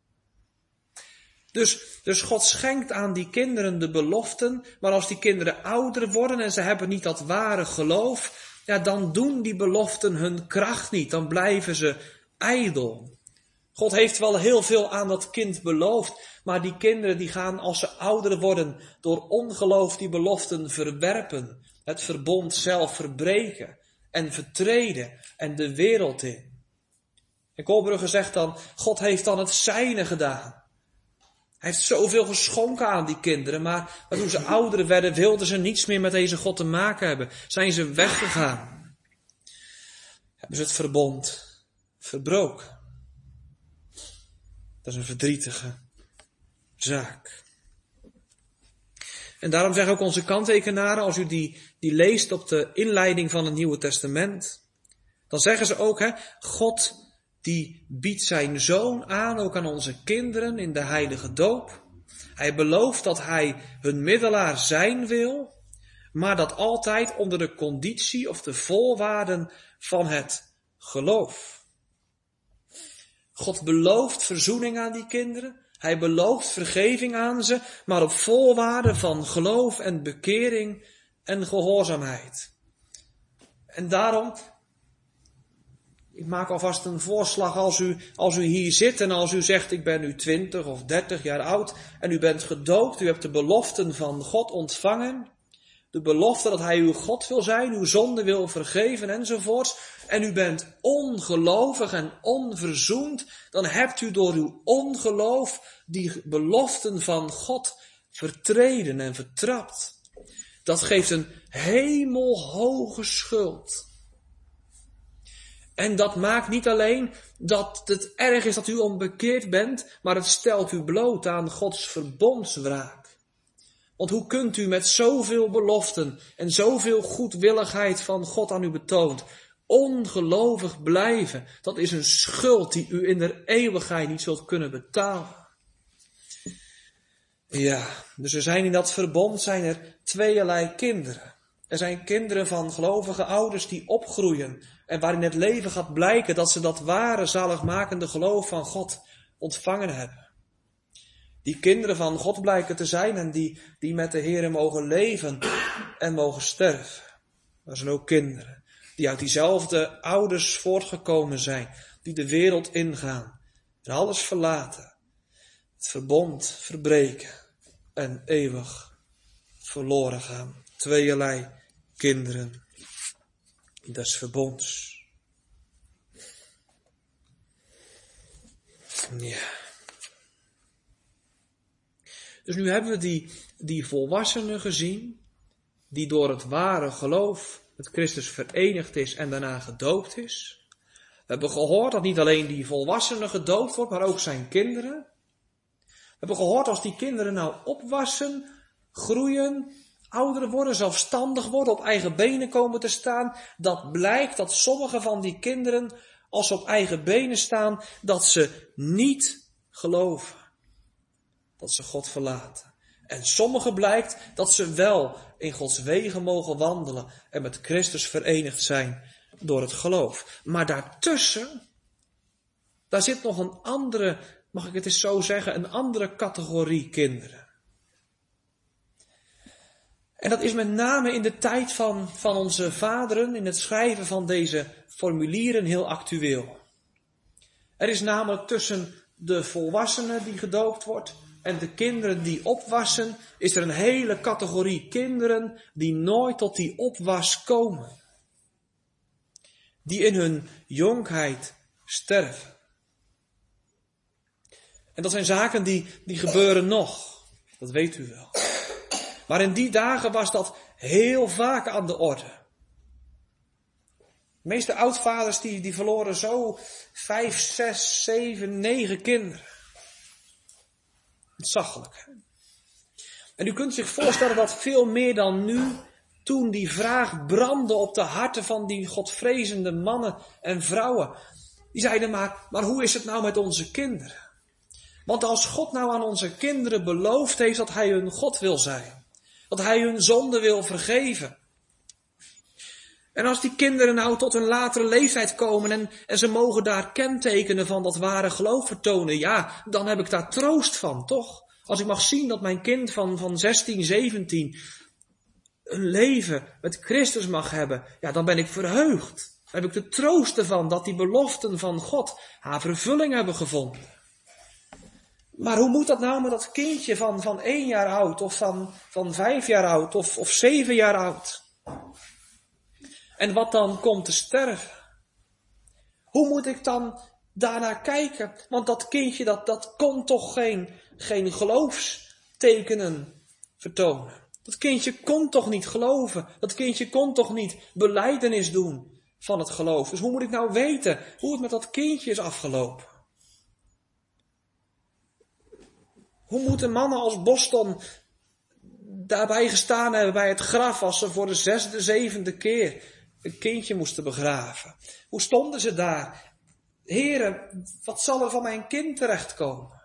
Dus God schenkt aan die kinderen de beloften, maar als die kinderen ouder worden en ze hebben niet dat ware geloof, ja, dan doen die beloften hun kracht niet, dan blijven ze ijdel. God heeft wel heel veel aan dat kind beloofd, maar die kinderen die gaan als ze ouder worden door ongeloof die beloften verwerpen, het verbond zelf verbreken en vertreden en de wereld in. En Kolbrugge zegt dan, God heeft dan het zijne gedaan. Hij heeft zoveel geschonken aan die kinderen, maar toen ze ouder werden wilden ze niets meer met deze God te maken hebben. Zijn ze weggegaan. Hebben ze het verbond verbroken. Dat is een verdrietige zaak. En daarom zeggen ook onze kanttekenaren, als u die leest op de inleiding van het Nieuwe Testament, dan zeggen ze ook, God die biedt zijn zoon aan, ook aan onze kinderen in de heilige doop. Hij belooft dat hij hun middelaar zijn wil, maar dat altijd onder de conditie of de voorwaarden van het geloof. God belooft verzoening aan die kinderen. Hij belooft vergeving aan ze, maar op voorwaarden van geloof en bekering en gehoorzaamheid. En daarom, ik maak alvast een voorslag als u hier zit en als u zegt ik ben nu 20 of 30 jaar oud en u bent gedoopt, u hebt de beloften van God ontvangen. De belofte dat hij uw God wil zijn, uw zonde wil vergeven enzovoorts. En u bent ongelovig en onverzoend, dan hebt u door uw ongeloof die beloften van God vertreden en vertrapt. Dat geeft een hemelhoge schuld. En dat maakt niet alleen dat het erg is dat u onbekeerd bent, maar het stelt u bloot aan Gods verbondswraak. Want hoe kunt u met zoveel beloften en zoveel goedwilligheid van God aan u betoond, ongelovig blijven? Dat is een schuld die u in de eeuwigheid niet zult kunnen betalen. Ja, dus er zijn in dat verbond zijn er tweeërlei kinderen. Er zijn kinderen van gelovige ouders die opgroeien en waarin het leven gaat blijken dat ze dat ware zaligmakende geloof van God ontvangen hebben. Die kinderen van God blijken te zijn en die met de Heere mogen leven en mogen sterven. Er zijn ook kinderen die uit diezelfde ouders voortgekomen zijn, die de wereld ingaan en alles verlaten, het verbond verbreken en eeuwig verloren gaan. Tweeërlei kinderen des verbonds. Ja. Dus nu hebben we die volwassenen gezien, die door het ware geloof met Christus verenigd is en daarna gedoopt is. We hebben gehoord dat niet alleen die volwassene gedoopt wordt, maar ook zijn kinderen. We hebben gehoord als die kinderen nou opwassen, groeien, ouder worden, zelfstandig worden, op eigen benen komen te staan, dat blijkt dat sommige van die kinderen, als ze op eigen benen staan, dat ze niet geloven. Dat ze God verlaten. En sommigen blijkt dat ze wel in Gods wegen mogen wandelen en met Christus verenigd zijn door het geloof. Maar daartussen, daar zit nog een andere, mag ik het eens zo zeggen, een andere categorie kinderen. En dat is met name in de tijd van onze vaderen, in het schrijven van deze formulieren heel actueel. Er is namelijk tussen de volwassenen die gedoopt wordt en de kinderen die opwassen, is er een hele categorie kinderen die nooit tot die opwas komen. Die in hun jonkheid sterven. En dat zijn zaken die gebeuren nog. Dat weet u wel. Maar in die dagen was dat heel vaak aan de orde. De meeste oudvaders die verloren zo 5, 6, 7, 9 kinderen. Ontzaglijk. En u kunt zich voorstellen dat veel meer dan nu, toen die vraag brandde op de harten van die godvrezende mannen en vrouwen. Die zeiden maar hoe is het nou met onze kinderen? Want als God nou aan onze kinderen beloofd heeft dat hij hun God wil zijn. Dat hij hun zonde wil vergeven. En als die kinderen nou tot een latere leeftijd komen en ze mogen daar kentekenen van dat ware geloof vertonen. Ja, dan heb ik daar troost van, toch? Als ik mag zien dat mijn kind van 16, 17 een leven met Christus mag hebben. Ja, dan ben ik verheugd. Dan heb ik de troost ervan dat die beloften van God haar vervulling hebben gevonden. Maar hoe moet dat nou met dat kindje van 1 jaar oud of van 5 jaar oud of 7 jaar oud? En wat dan komt te sterven? Hoe moet ik dan daarnaar kijken? Want dat kindje dat kon toch geen geloofstekenen vertonen. Dat kindje kon toch niet geloven? Dat kindje kon toch niet belijdenis doen van het geloof? Dus hoe moet ik nou weten hoe het met dat kindje is afgelopen? Hoe moeten mannen als Boston daarbij gestaan hebben bij het graf als ze voor de 6e, 7e keer een kindje moesten begraven? Hoe stonden ze daar? Heere, wat zal er van mijn kind terechtkomen?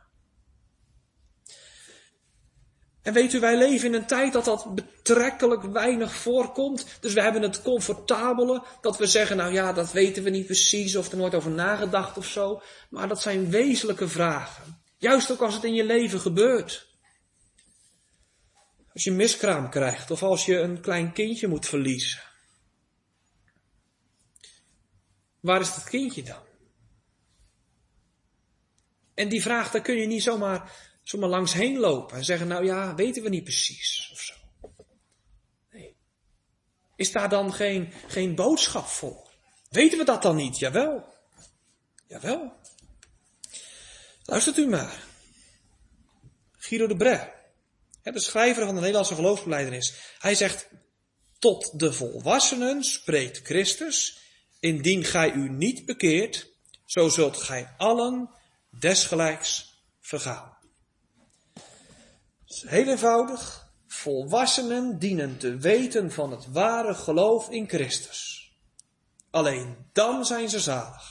En weet u, wij leven in een tijd dat betrekkelijk weinig voorkomt. Dus we hebben het comfortabele dat we zeggen, nou ja, dat weten we niet precies of er nooit over nagedacht of zo. Maar dat zijn wezenlijke vragen. Juist ook als het in je leven gebeurt. Als je miskraam krijgt of als je een klein kindje moet verliezen. Waar is dat kindje dan? En die vraag, daar kun je niet zomaar langs heen lopen en zeggen, nou ja, weten we niet precies of zo. Nee. Is daar dan geen boodschap voor? Weten we dat dan niet? Jawel. Jawel. Luistert u maar. Guido de Brès, de schrijver van de Nederlandse geloofsbelijdenis. Hij zegt, tot de volwassenen spreekt Christus, indien gij u niet bekeert, zo zult gij allen desgelijks vergaan. Het is heel eenvoudig. Volwassenen dienen te weten van het ware geloof in Christus. Alleen dan zijn ze zalig.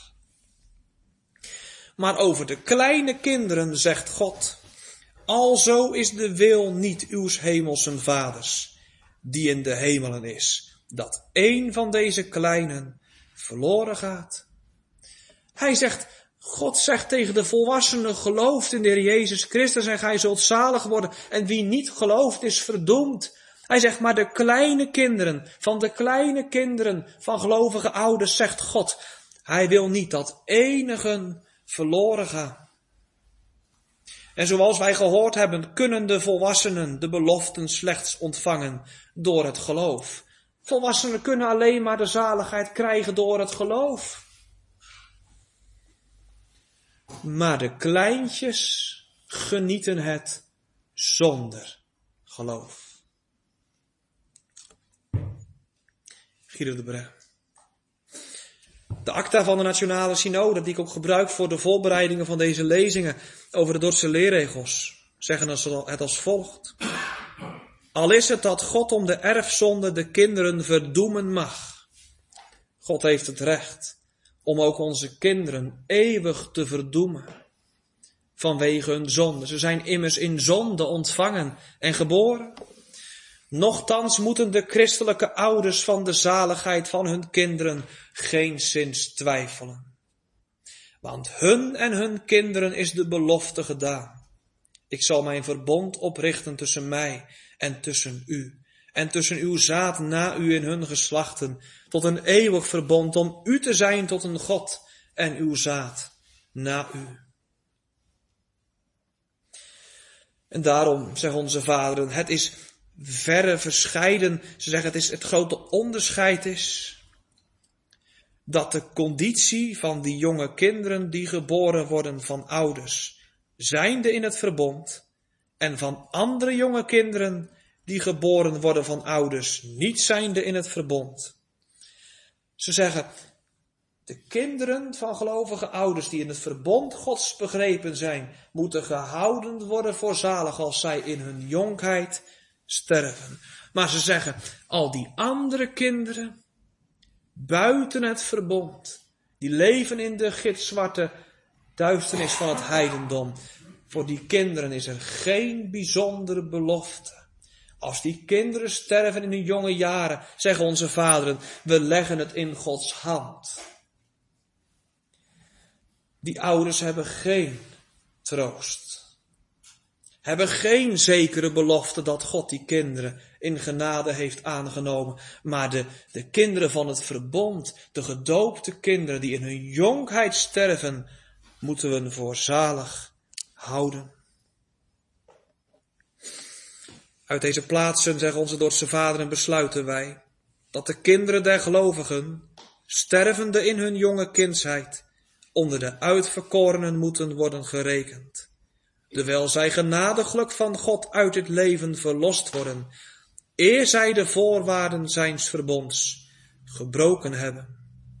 Maar over de kleine kinderen zegt God, alzo is de wil niet uws hemelsen vaders, die in de hemelen is, dat één van deze kleinen verloren gaat. Hij zegt, God zegt tegen de volwassenen, gelooft in de Heer Jezus Christus en gij zult zalig worden. En wie niet gelooft is verdoemd. Hij zegt, maar de kleine kinderen van gelovige ouders, zegt God, hij wil niet dat enigen verloren gaan. En zoals wij gehoord hebben, kunnen de volwassenen de beloften slechts ontvangen door het geloof. Volwassenen kunnen alleen maar de zaligheid krijgen door het geloof. Maar de kleintjes genieten het zonder geloof. Giersbrecht. De acta van de Nationale Synode, die ik ook gebruik voor de voorbereidingen van deze lezingen over de Dordtse leerregels, zeggen het als volgt. Al is het dat God om de erfzonde de kinderen verdoemen mag. God heeft het recht om ook onze kinderen eeuwig te verdoemen vanwege hun zonde. Ze zijn immers in zonde ontvangen en geboren. Nochtans moeten de christelijke ouders van de zaligheid van hun kinderen geenszins twijfelen. Want hun en hun kinderen is de belofte gedaan. Ik zal mijn verbond oprichten tussen mij en tussen u. En tussen uw zaad na u in hun geslachten. Tot een eeuwig verbond om u te zijn tot een God en uw zaad na u. En daarom, zeggen onze vaderen, het is verre verscheiden. Ze zeggen het grote onderscheid is dat de conditie van die jonge kinderen die geboren worden van ouders, zijnde in het verbond, en van andere jonge kinderen die geboren worden van ouders, niet zijnde in het verbond. Ze zeggen, de kinderen van gelovige ouders die in het verbond Gods begrepen zijn, moeten gehouden worden voor zalig als zij in hun jonkheid sterven. Maar ze zeggen, al die andere kinderen, buiten het verbond, die leven in de gitzwarte duisternis van het heidendom. Voor die kinderen is er geen bijzondere belofte. Als die kinderen sterven in hun jonge jaren, zeggen onze vaderen, we leggen het in Gods hand. Die ouders hebben geen troost. Hebben geen zekere belofte dat God die kinderen in genade heeft aangenomen. Maar de kinderen van het verbond, de gedoopte kinderen die in hun jonkheid sterven, moeten we voor zalig houden. Uit deze plaatsen, zeggen onze Dordtse vaderen, besluiten wij dat de kinderen der gelovigen, stervende in hun jonge kindsheid, onder de uitverkorenen moeten worden gerekend, terwijl zij genadiglijk van God uit het leven verlost worden, eer zij de voorwaarden zijns verbonds gebroken hebben.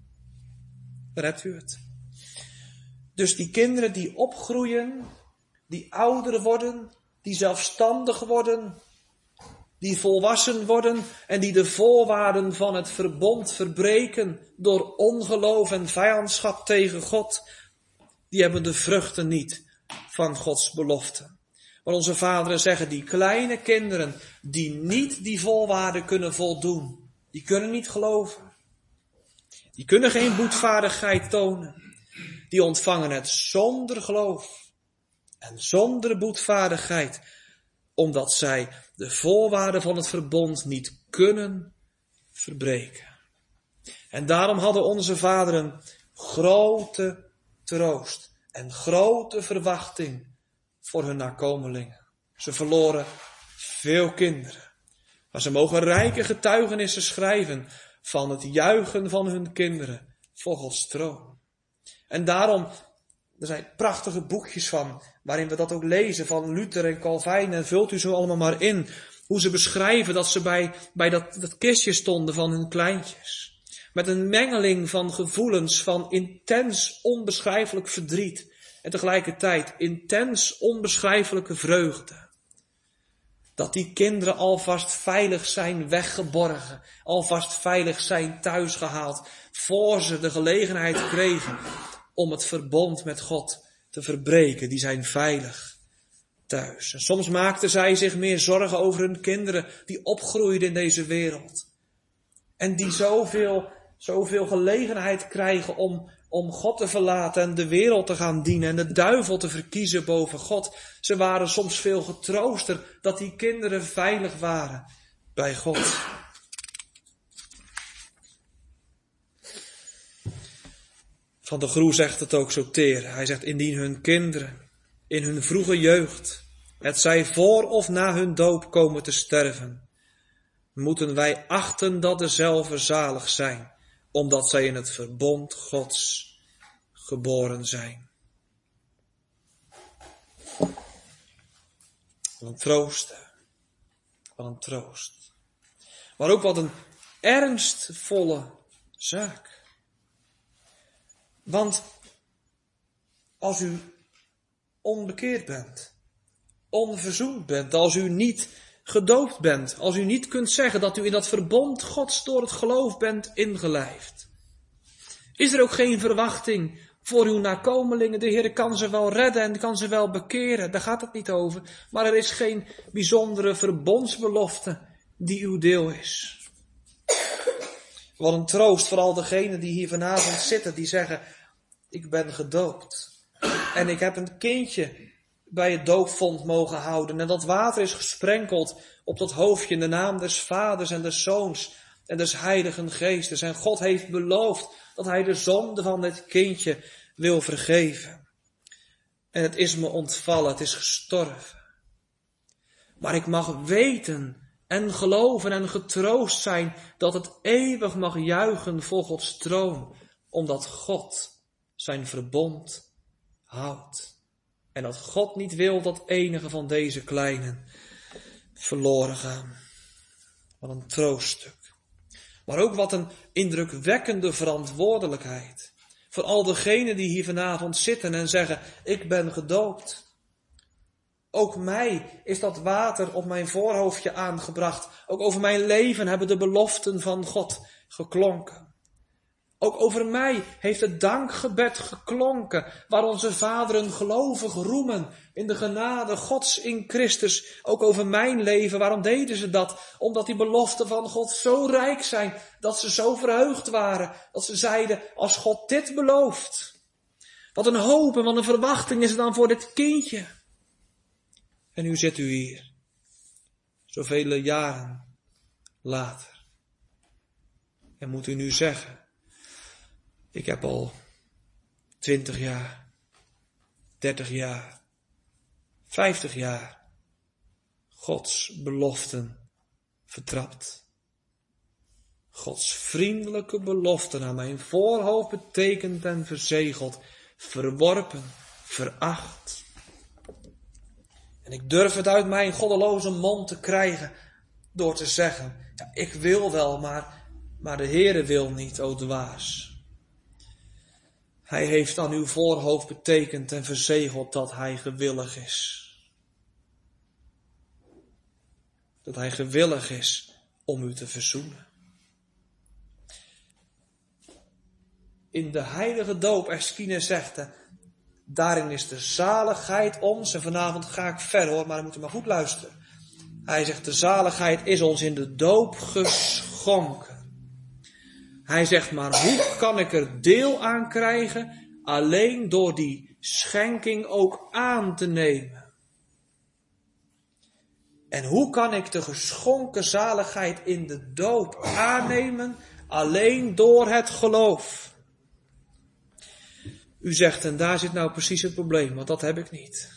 Daar hebt u het. Dus die kinderen die opgroeien, die ouder worden, die zelfstandig worden, die volwassen worden en die de voorwaarden van het verbond verbreken door ongeloof en vijandschap tegen God, die hebben de vruchten niet van Gods belofte. Maar onze vaderen zeggen, die kleine kinderen die niet die voorwaarden kunnen voldoen, die kunnen niet geloven. Die kunnen geen boetvaardigheid tonen. Die ontvangen het zonder geloof en zonder boetvaardigheid, omdat zij de voorwaarden van het verbond niet kunnen verbreken. En daarom hadden onze vaderen grote troost en grote verwachting voor hun nakomelingen. Ze verloren veel kinderen, maar ze mogen rijke getuigenissen schrijven van het juichen van hun kinderen voor Gods troon. En daarom, er zijn prachtige boekjes van, waarin we dat ook lezen, van Luther en Calvijn, en vult u zo allemaal maar in, hoe ze beschrijven dat ze bij dat kistje stonden van hun kleintjes. Met een mengeling van gevoelens van intens onbeschrijfelijk verdriet en tegelijkertijd intens onbeschrijfelijke vreugde. Dat die kinderen alvast veilig zijn weggeborgen, alvast veilig zijn thuisgehaald, voor ze de gelegenheid kregen om het verbond met God te verbreken. Die zijn veilig thuis. En soms maakten zij zich meer zorgen over hun kinderen die opgroeiden in deze wereld. En die zoveel gelegenheid krijgen om God te verlaten en de wereld te gaan dienen en de duivel te verkiezen boven God. Ze waren soms veel getrooster dat die kinderen veilig waren bij God. Van de Groe zegt het ook zo teer. Hij zegt, indien hun kinderen in hun vroege jeugd, het zij voor of na hun doop komen te sterven, moeten wij achten dat dezelfde zalig zijn, omdat zij in het verbond Gods geboren zijn. Wat een troost. Wat een troost. Maar ook wat een ernstvolle zaak. Want als u onbekeerd bent, onverzoend bent, als u niet gedoopt bent, als u niet kunt zeggen dat u in dat verbond Gods door het geloof bent ingelijfd, is er ook geen verwachting voor uw nakomelingen. De Heer kan ze wel redden en kan ze wel bekeren, daar gaat het niet over. Maar er is geen bijzondere verbondsbelofte die uw deel is. Wat een troost voor al degenen die hier vanavond zitten, die zeggen, ik ben gedoopt. En ik heb een kindje bij het doopvond mogen houden. En dat water is gesprenkeld op dat hoofdje in de naam des Vaders en des Zoons en des Heiligen Geestes. En God heeft beloofd dat hij de zonde van dit kindje wil vergeven. En het is me ontvallen, het is gestorven. Maar ik mag weten en geloven en getroost zijn dat het eeuwig mag juichen voor Gods troon, omdat God zijn verbond houdt. En dat God niet wil dat enige van deze kleinen verloren gaan. Wat een trooststuk. Maar ook wat een indrukwekkende verantwoordelijkheid. Voor al degenen die hier vanavond zitten en zeggen, ik ben gedoopt. Ook mij is dat water op mijn voorhoofdje aangebracht. Ook over mijn leven hebben de beloften van God geklonken. Ook over mij heeft het dankgebed geklonken, waar onze vaderen gelovig roemen in de genade Gods in Christus. Ook over mijn leven, waarom deden ze dat? Omdat die beloften van God zo rijk zijn, dat ze zo verheugd waren, dat ze zeiden, als God dit belooft, wat een hoop en wat een verwachting is er dan voor dit kindje. En nu zit u hier, zoveel jaren later. En moet u nu zeggen, ik heb al 20 jaar, 30 jaar, 50 jaar Gods beloften vertrapt. Gods vriendelijke beloften aan mijn voorhoofd betekend en verzegeld, verworpen, veracht. En ik durf het uit mijn goddeloze mond te krijgen door te zeggen, ja, ik wil wel, maar de Heere wil niet, o dwaas. Hij heeft aan uw voorhoofd betekend en verzegeld dat hij gewillig is. Dat hij gewillig is om u te verzoenen. In de heilige doop, Erskine zegt, daarin is de zaligheid ons. En vanavond ga ik ver hoor, maar dan moet u maar goed luisteren. Hij zegt, de zaligheid is ons in de doop geschonken. Hij zegt, maar hoe kan ik er deel aan krijgen? Alleen door die schenking ook aan te nemen. En hoe kan ik de geschonken zaligheid in de doop aannemen? Alleen door het geloof. U zegt, en daar zit nou precies het probleem, want dat heb ik niet.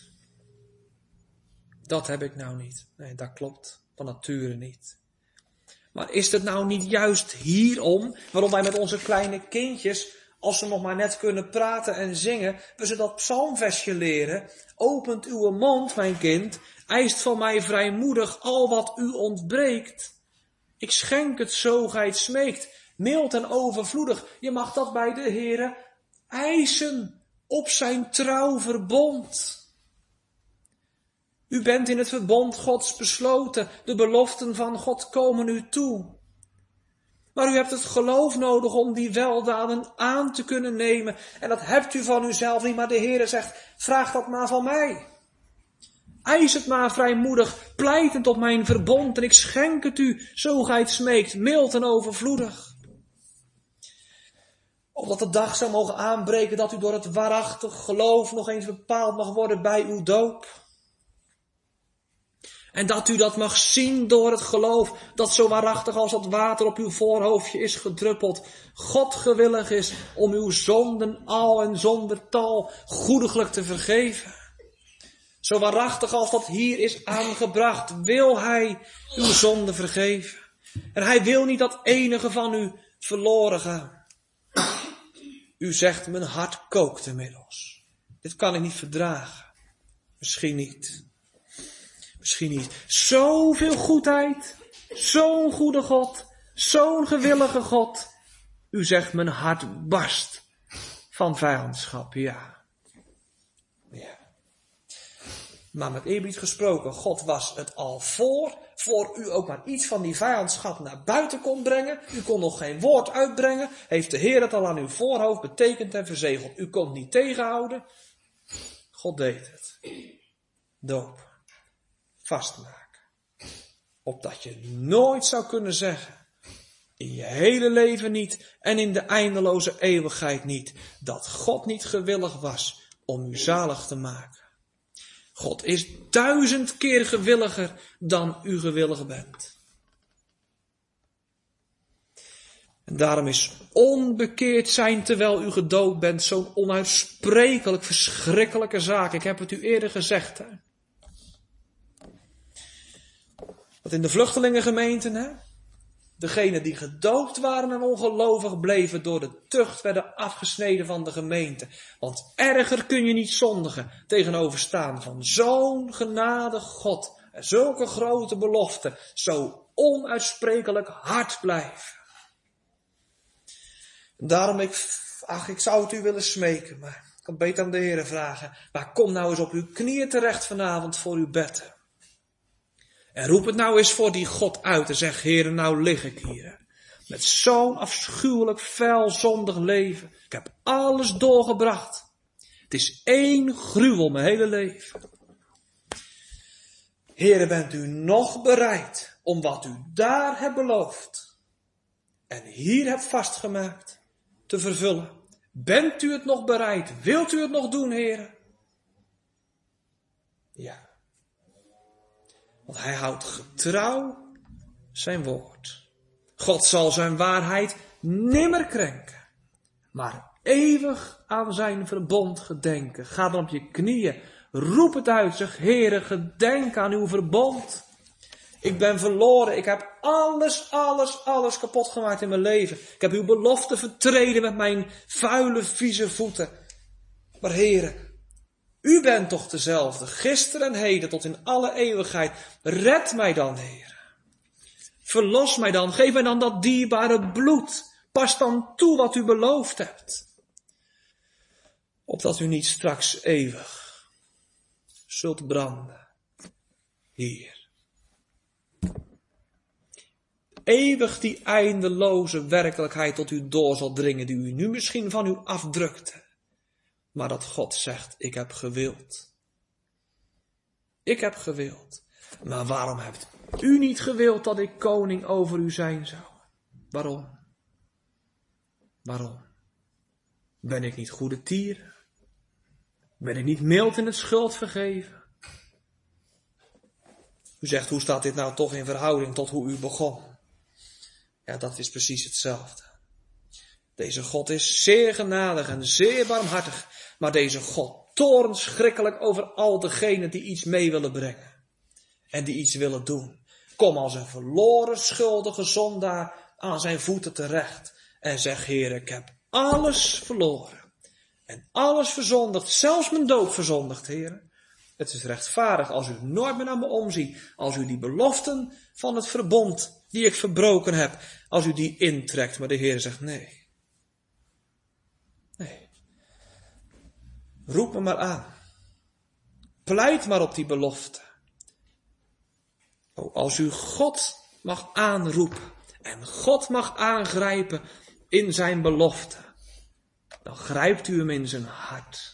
Dat heb ik nou niet. Nee, dat klopt. Van nature niet. Maar is het nou niet juist hierom, waarom wij met onze kleine kindjes, als ze nog maar net kunnen praten en zingen, we ze dat psalmversje leren, opent uw mond, mijn kind, eist van mij vrijmoedig al wat u ontbreekt. Ik schenk het zo gij het smeekt, mild en overvloedig, je mag dat bij de Heere eisen op zijn trouw verbond. U bent in het verbond Gods besloten, de beloften van God komen u toe. Maar u hebt het geloof nodig om die weldaden aan te kunnen nemen. En dat hebt u van uzelf niet, maar de Heere zegt, vraag dat maar van mij. Eis het maar vrijmoedig, pleitend op mijn verbond, en ik schenk het u, zo gij het smeekt, mild en overvloedig. Opdat de dag zou mogen aanbreken dat u door het waarachtig geloof nog eens bepaald mag worden bij uw doop. En dat u dat mag zien door het geloof, dat zo waarachtig als dat water op uw voorhoofdje is gedruppeld, God gewillig is om uw zonden al en zonder tal goediglijk te vergeven. Zo waarachtig als dat hier is aangebracht, wil hij uw zonde vergeven. En hij wil niet dat enige van u verloren gaan. U zegt, mijn hart kookt inmiddels. Dit kan ik niet verdragen. Misschien niet. Misschien niet. Zoveel goedheid, zo'n goede God, Zo'n gewillige God. U zegt mijn hart barst van vijandschap, ja. Ja. Maar met eerbied gesproken, God was het al voor u ook maar iets van die vijandschap naar buiten kon brengen. U kon nog geen woord uitbrengen. Heeft de Heer het al aan uw voorhoofd betekend en verzegeld. U kon het niet tegenhouden. God deed het. Doop. Vastmaken. Opdat je nooit zou kunnen zeggen, in je hele leven niet en in de eindeloze eeuwigheid niet, dat God niet gewillig was om u zalig te maken. God is 1000 keer gewilliger dan u gewillig bent. En daarom is onbekeerd zijn terwijl u gedoopt bent zo'n onuitsprekelijk verschrikkelijke zaak. Ik heb het u eerder gezegd. Hè? Dat in de vluchtelingengemeenten, hè? Degenen die gedoopt waren en ongelovig bleven door de tucht werden afgesneden van de gemeente. Want erger kun je niet zondigen tegenover staan van zo'n genadig God. En zulke grote beloften zo onuitsprekelijk hard blijven. En daarom, ik zou het u willen smeken, maar ik kan beter aan de Heere vragen. Maar kom nou eens op uw knieën terecht vanavond voor uw bed. En roep het nou eens voor die God uit en zeg, Heere, nou lig ik hier. Met zo'n afschuwelijk, vuil, zondig leven. Ik heb alles doorgebracht. Het is één gruwel, mijn hele leven. Heere, bent u nog bereid om wat u daar hebt beloofd en hier hebt vastgemaakt te vervullen? Bent u het nog bereid? Wilt u het nog doen, Heere? Ja. Want hij houdt getrouw zijn woord. God zal zijn waarheid nimmer krenken, maar eeuwig aan zijn verbond gedenken. Ga dan op je knieën, roep het uit, zeg, Heere, gedenk aan uw verbond. Ik ben verloren, ik heb alles kapot gemaakt in mijn leven. Ik heb uw belofte vertreden met mijn vuile, vieze voeten. Maar Heere, u bent toch dezelfde, gisteren en heden tot in alle eeuwigheid. Red mij dan, Heer. Verlos mij dan, geef mij dan dat dierbare bloed. Pas dan toe wat u beloofd hebt. Opdat u niet straks eeuwig zult branden. Heer. Eeuwig die eindeloze werkelijkheid tot u door zal dringen, die u nu misschien van u afdrukte. Maar dat God zegt, ik heb gewild. Ik heb gewild. Maar waarom hebt u niet gewild dat ik koning over u zijn zou? Waarom? Waarom? Ben ik niet goede tieren? Ben ik niet mild in het schuld vergeven? U zegt, hoe staat dit nou toch in verhouding tot hoe u begon? Ja, dat is precies hetzelfde. Deze God is zeer genadig en zeer barmhartig. Maar deze God toornt schrikkelijk over al degenen die iets mee willen brengen. En die iets willen doen. Kom als een verloren, schuldige zondaar aan zijn voeten terecht. En zeg, Heer, ik heb alles verloren. En alles verzondigd. Zelfs mijn doop verzondigd, Heer. Het is rechtvaardig als u nooit meer naar me omziet. Als u die beloften van het verbond die ik verbroken heb. Als u die intrekt. Maar de Heer zegt, nee. Nee. Roep me maar aan. Pleit maar op die belofte. Oh, als u God mag aanroepen en God mag aangrijpen in zijn belofte, dan grijpt u hem in zijn hart.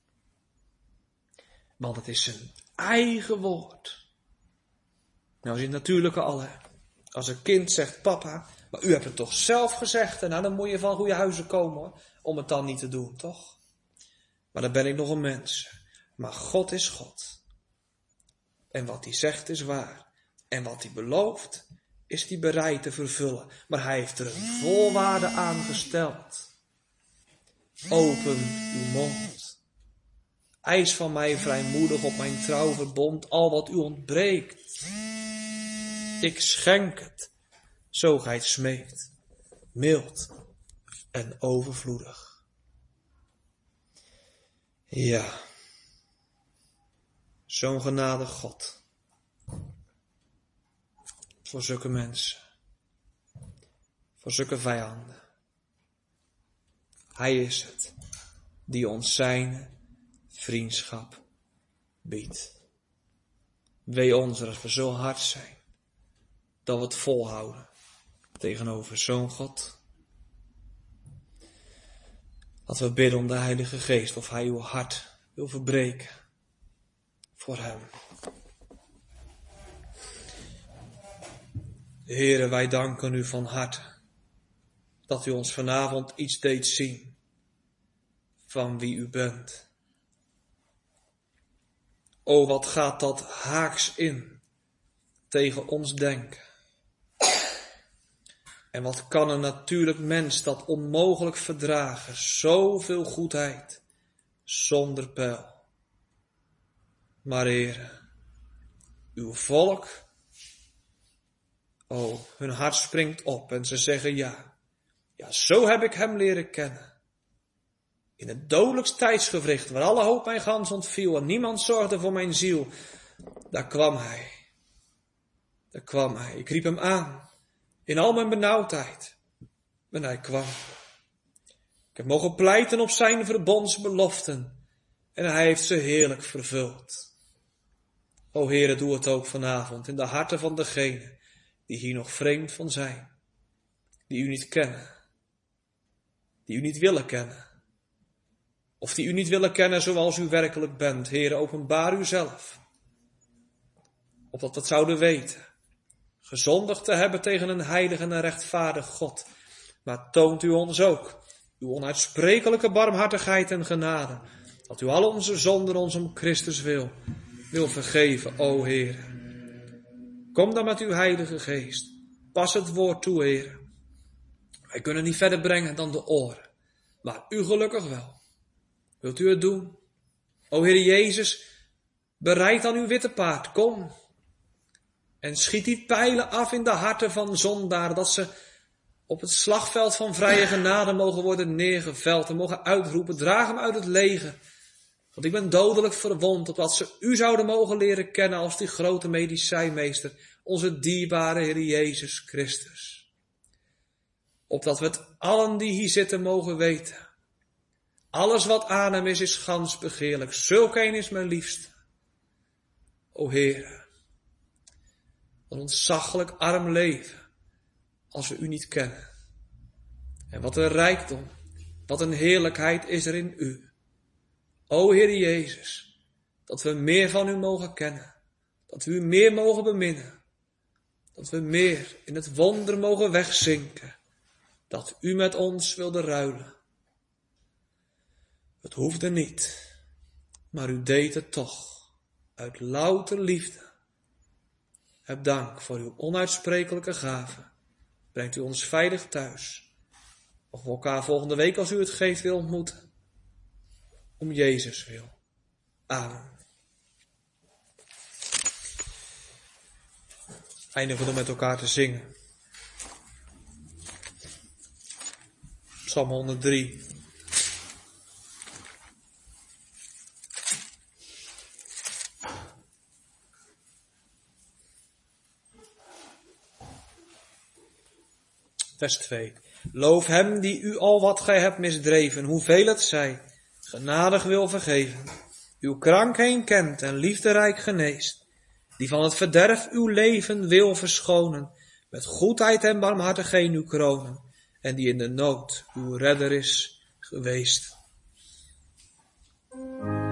Want het is zijn eigen woord. Nou is het natuurlijke al, hè. Als een kind zegt, papa, maar u hebt het toch zelf gezegd. En nou, dan moet je van goede huizen komen, hoor, om het dan niet te doen, toch? Maar dan ben ik nog een mens. Maar God is God. En wat hij zegt is waar. En wat hij belooft, is hij bereid te vervullen. Maar hij heeft er een voorwaarde aan gesteld. Open uw mond. Eis van mij vrijmoedig op mijn trouw verbond al wat u ontbreekt. Ik schenk het, zo gij het smeekt. Mild en overvloedig. Ja, zo'n genadig God. Voor zulke mensen. voor zulke vijanden. Hij is het die ons zijn vriendschap biedt. Wee ons als we zo hard zijn dat we het volhouden tegenover zo'n God. Dat we bidden om de Heilige Geest of Hij uw hart wil verbreken voor Hem. Heere, wij danken u van harte dat u ons vanavond iets deed zien van wie u bent. O, wat gaat dat haaks in tegen ons denken. En wat kan een natuurlijk mens dat onmogelijk verdragen, zoveel goedheid, zonder peil. Maar Heere, uw volk, o, hun hart springt op en ze zeggen ja. Ja, zo heb ik hem leren kennen. In het dodelijkst tijdsgewricht, waar alle hoop mij gans ontviel en niemand zorgde voor mijn ziel, daar kwam hij. Daar kwam hij. Ik riep hem aan, in al mijn benauwdheid. En hij kwam. Ik heb mogen pleiten op zijn verbondsbeloften en hij heeft ze heerlijk vervuld. O Heere, doe het ook vanavond in de harten van degenen die hier nog vreemd van zijn, die u niet kennen, die u niet willen kennen, of die u niet willen kennen zoals u werkelijk bent. Heere, openbaar uzelf, opdat we het zouden weten, gezondigd te hebben tegen een heilig en een rechtvaardig God, maar toont u ons ook uw onuitsprekelijke barmhartigheid en genade, dat u al onze zonden ons om Christus wil vergeven, o Heere. Kom dan met uw Heilige Geest. Pas het woord toe, Heere. Wij kunnen niet verder brengen dan de oren, maar u gelukkig wel. Wilt u het doen? O Heer Jezus, bereid dan uw witte paard, kom. En schiet die pijlen af in de harten van zondaren, dat ze op het slagveld van vrije genade mogen worden neergeveld en mogen uitroepen, draag hem uit het leger. Want ik ben dodelijk verwond, opdat ze u zouden mogen leren kennen als die grote medicijnmeester, onze dierbare Heer Jezus Christus. Opdat we het allen die hier zitten mogen weten. Alles wat aan hem is gans begeerlijk. Zulk een is mijn liefste. O Heer, een ontzaglijk arm leven als we u niet kennen. En wat een rijkdom, wat een heerlijkheid is er in u. O Heer Jezus, dat we meer van u mogen kennen, dat we u meer mogen beminnen, dat we meer in het wonder mogen wegzinken, dat u met ons wilde ruilen. Het hoefde niet, maar u deed het toch, uit louter liefde. Heb dank voor uw onuitsprekelijke gave. Brengt u ons veilig thuis. Of we elkaar volgende week, als u het geeft, wil ontmoeten. Om Jezus wil. Amen. Eindigen we met elkaar te zingen. Psalm 103. Vers 2. Loof hem die u al wat gij hebt misdreven, hoeveel het zij, genadig wil vergeven. Uw krankheid kent en liefderijk geneest, die van het verderf uw leven wil verschonen, met goedheid en barmhartigheid u kronen, en die in de nood uw redder is geweest.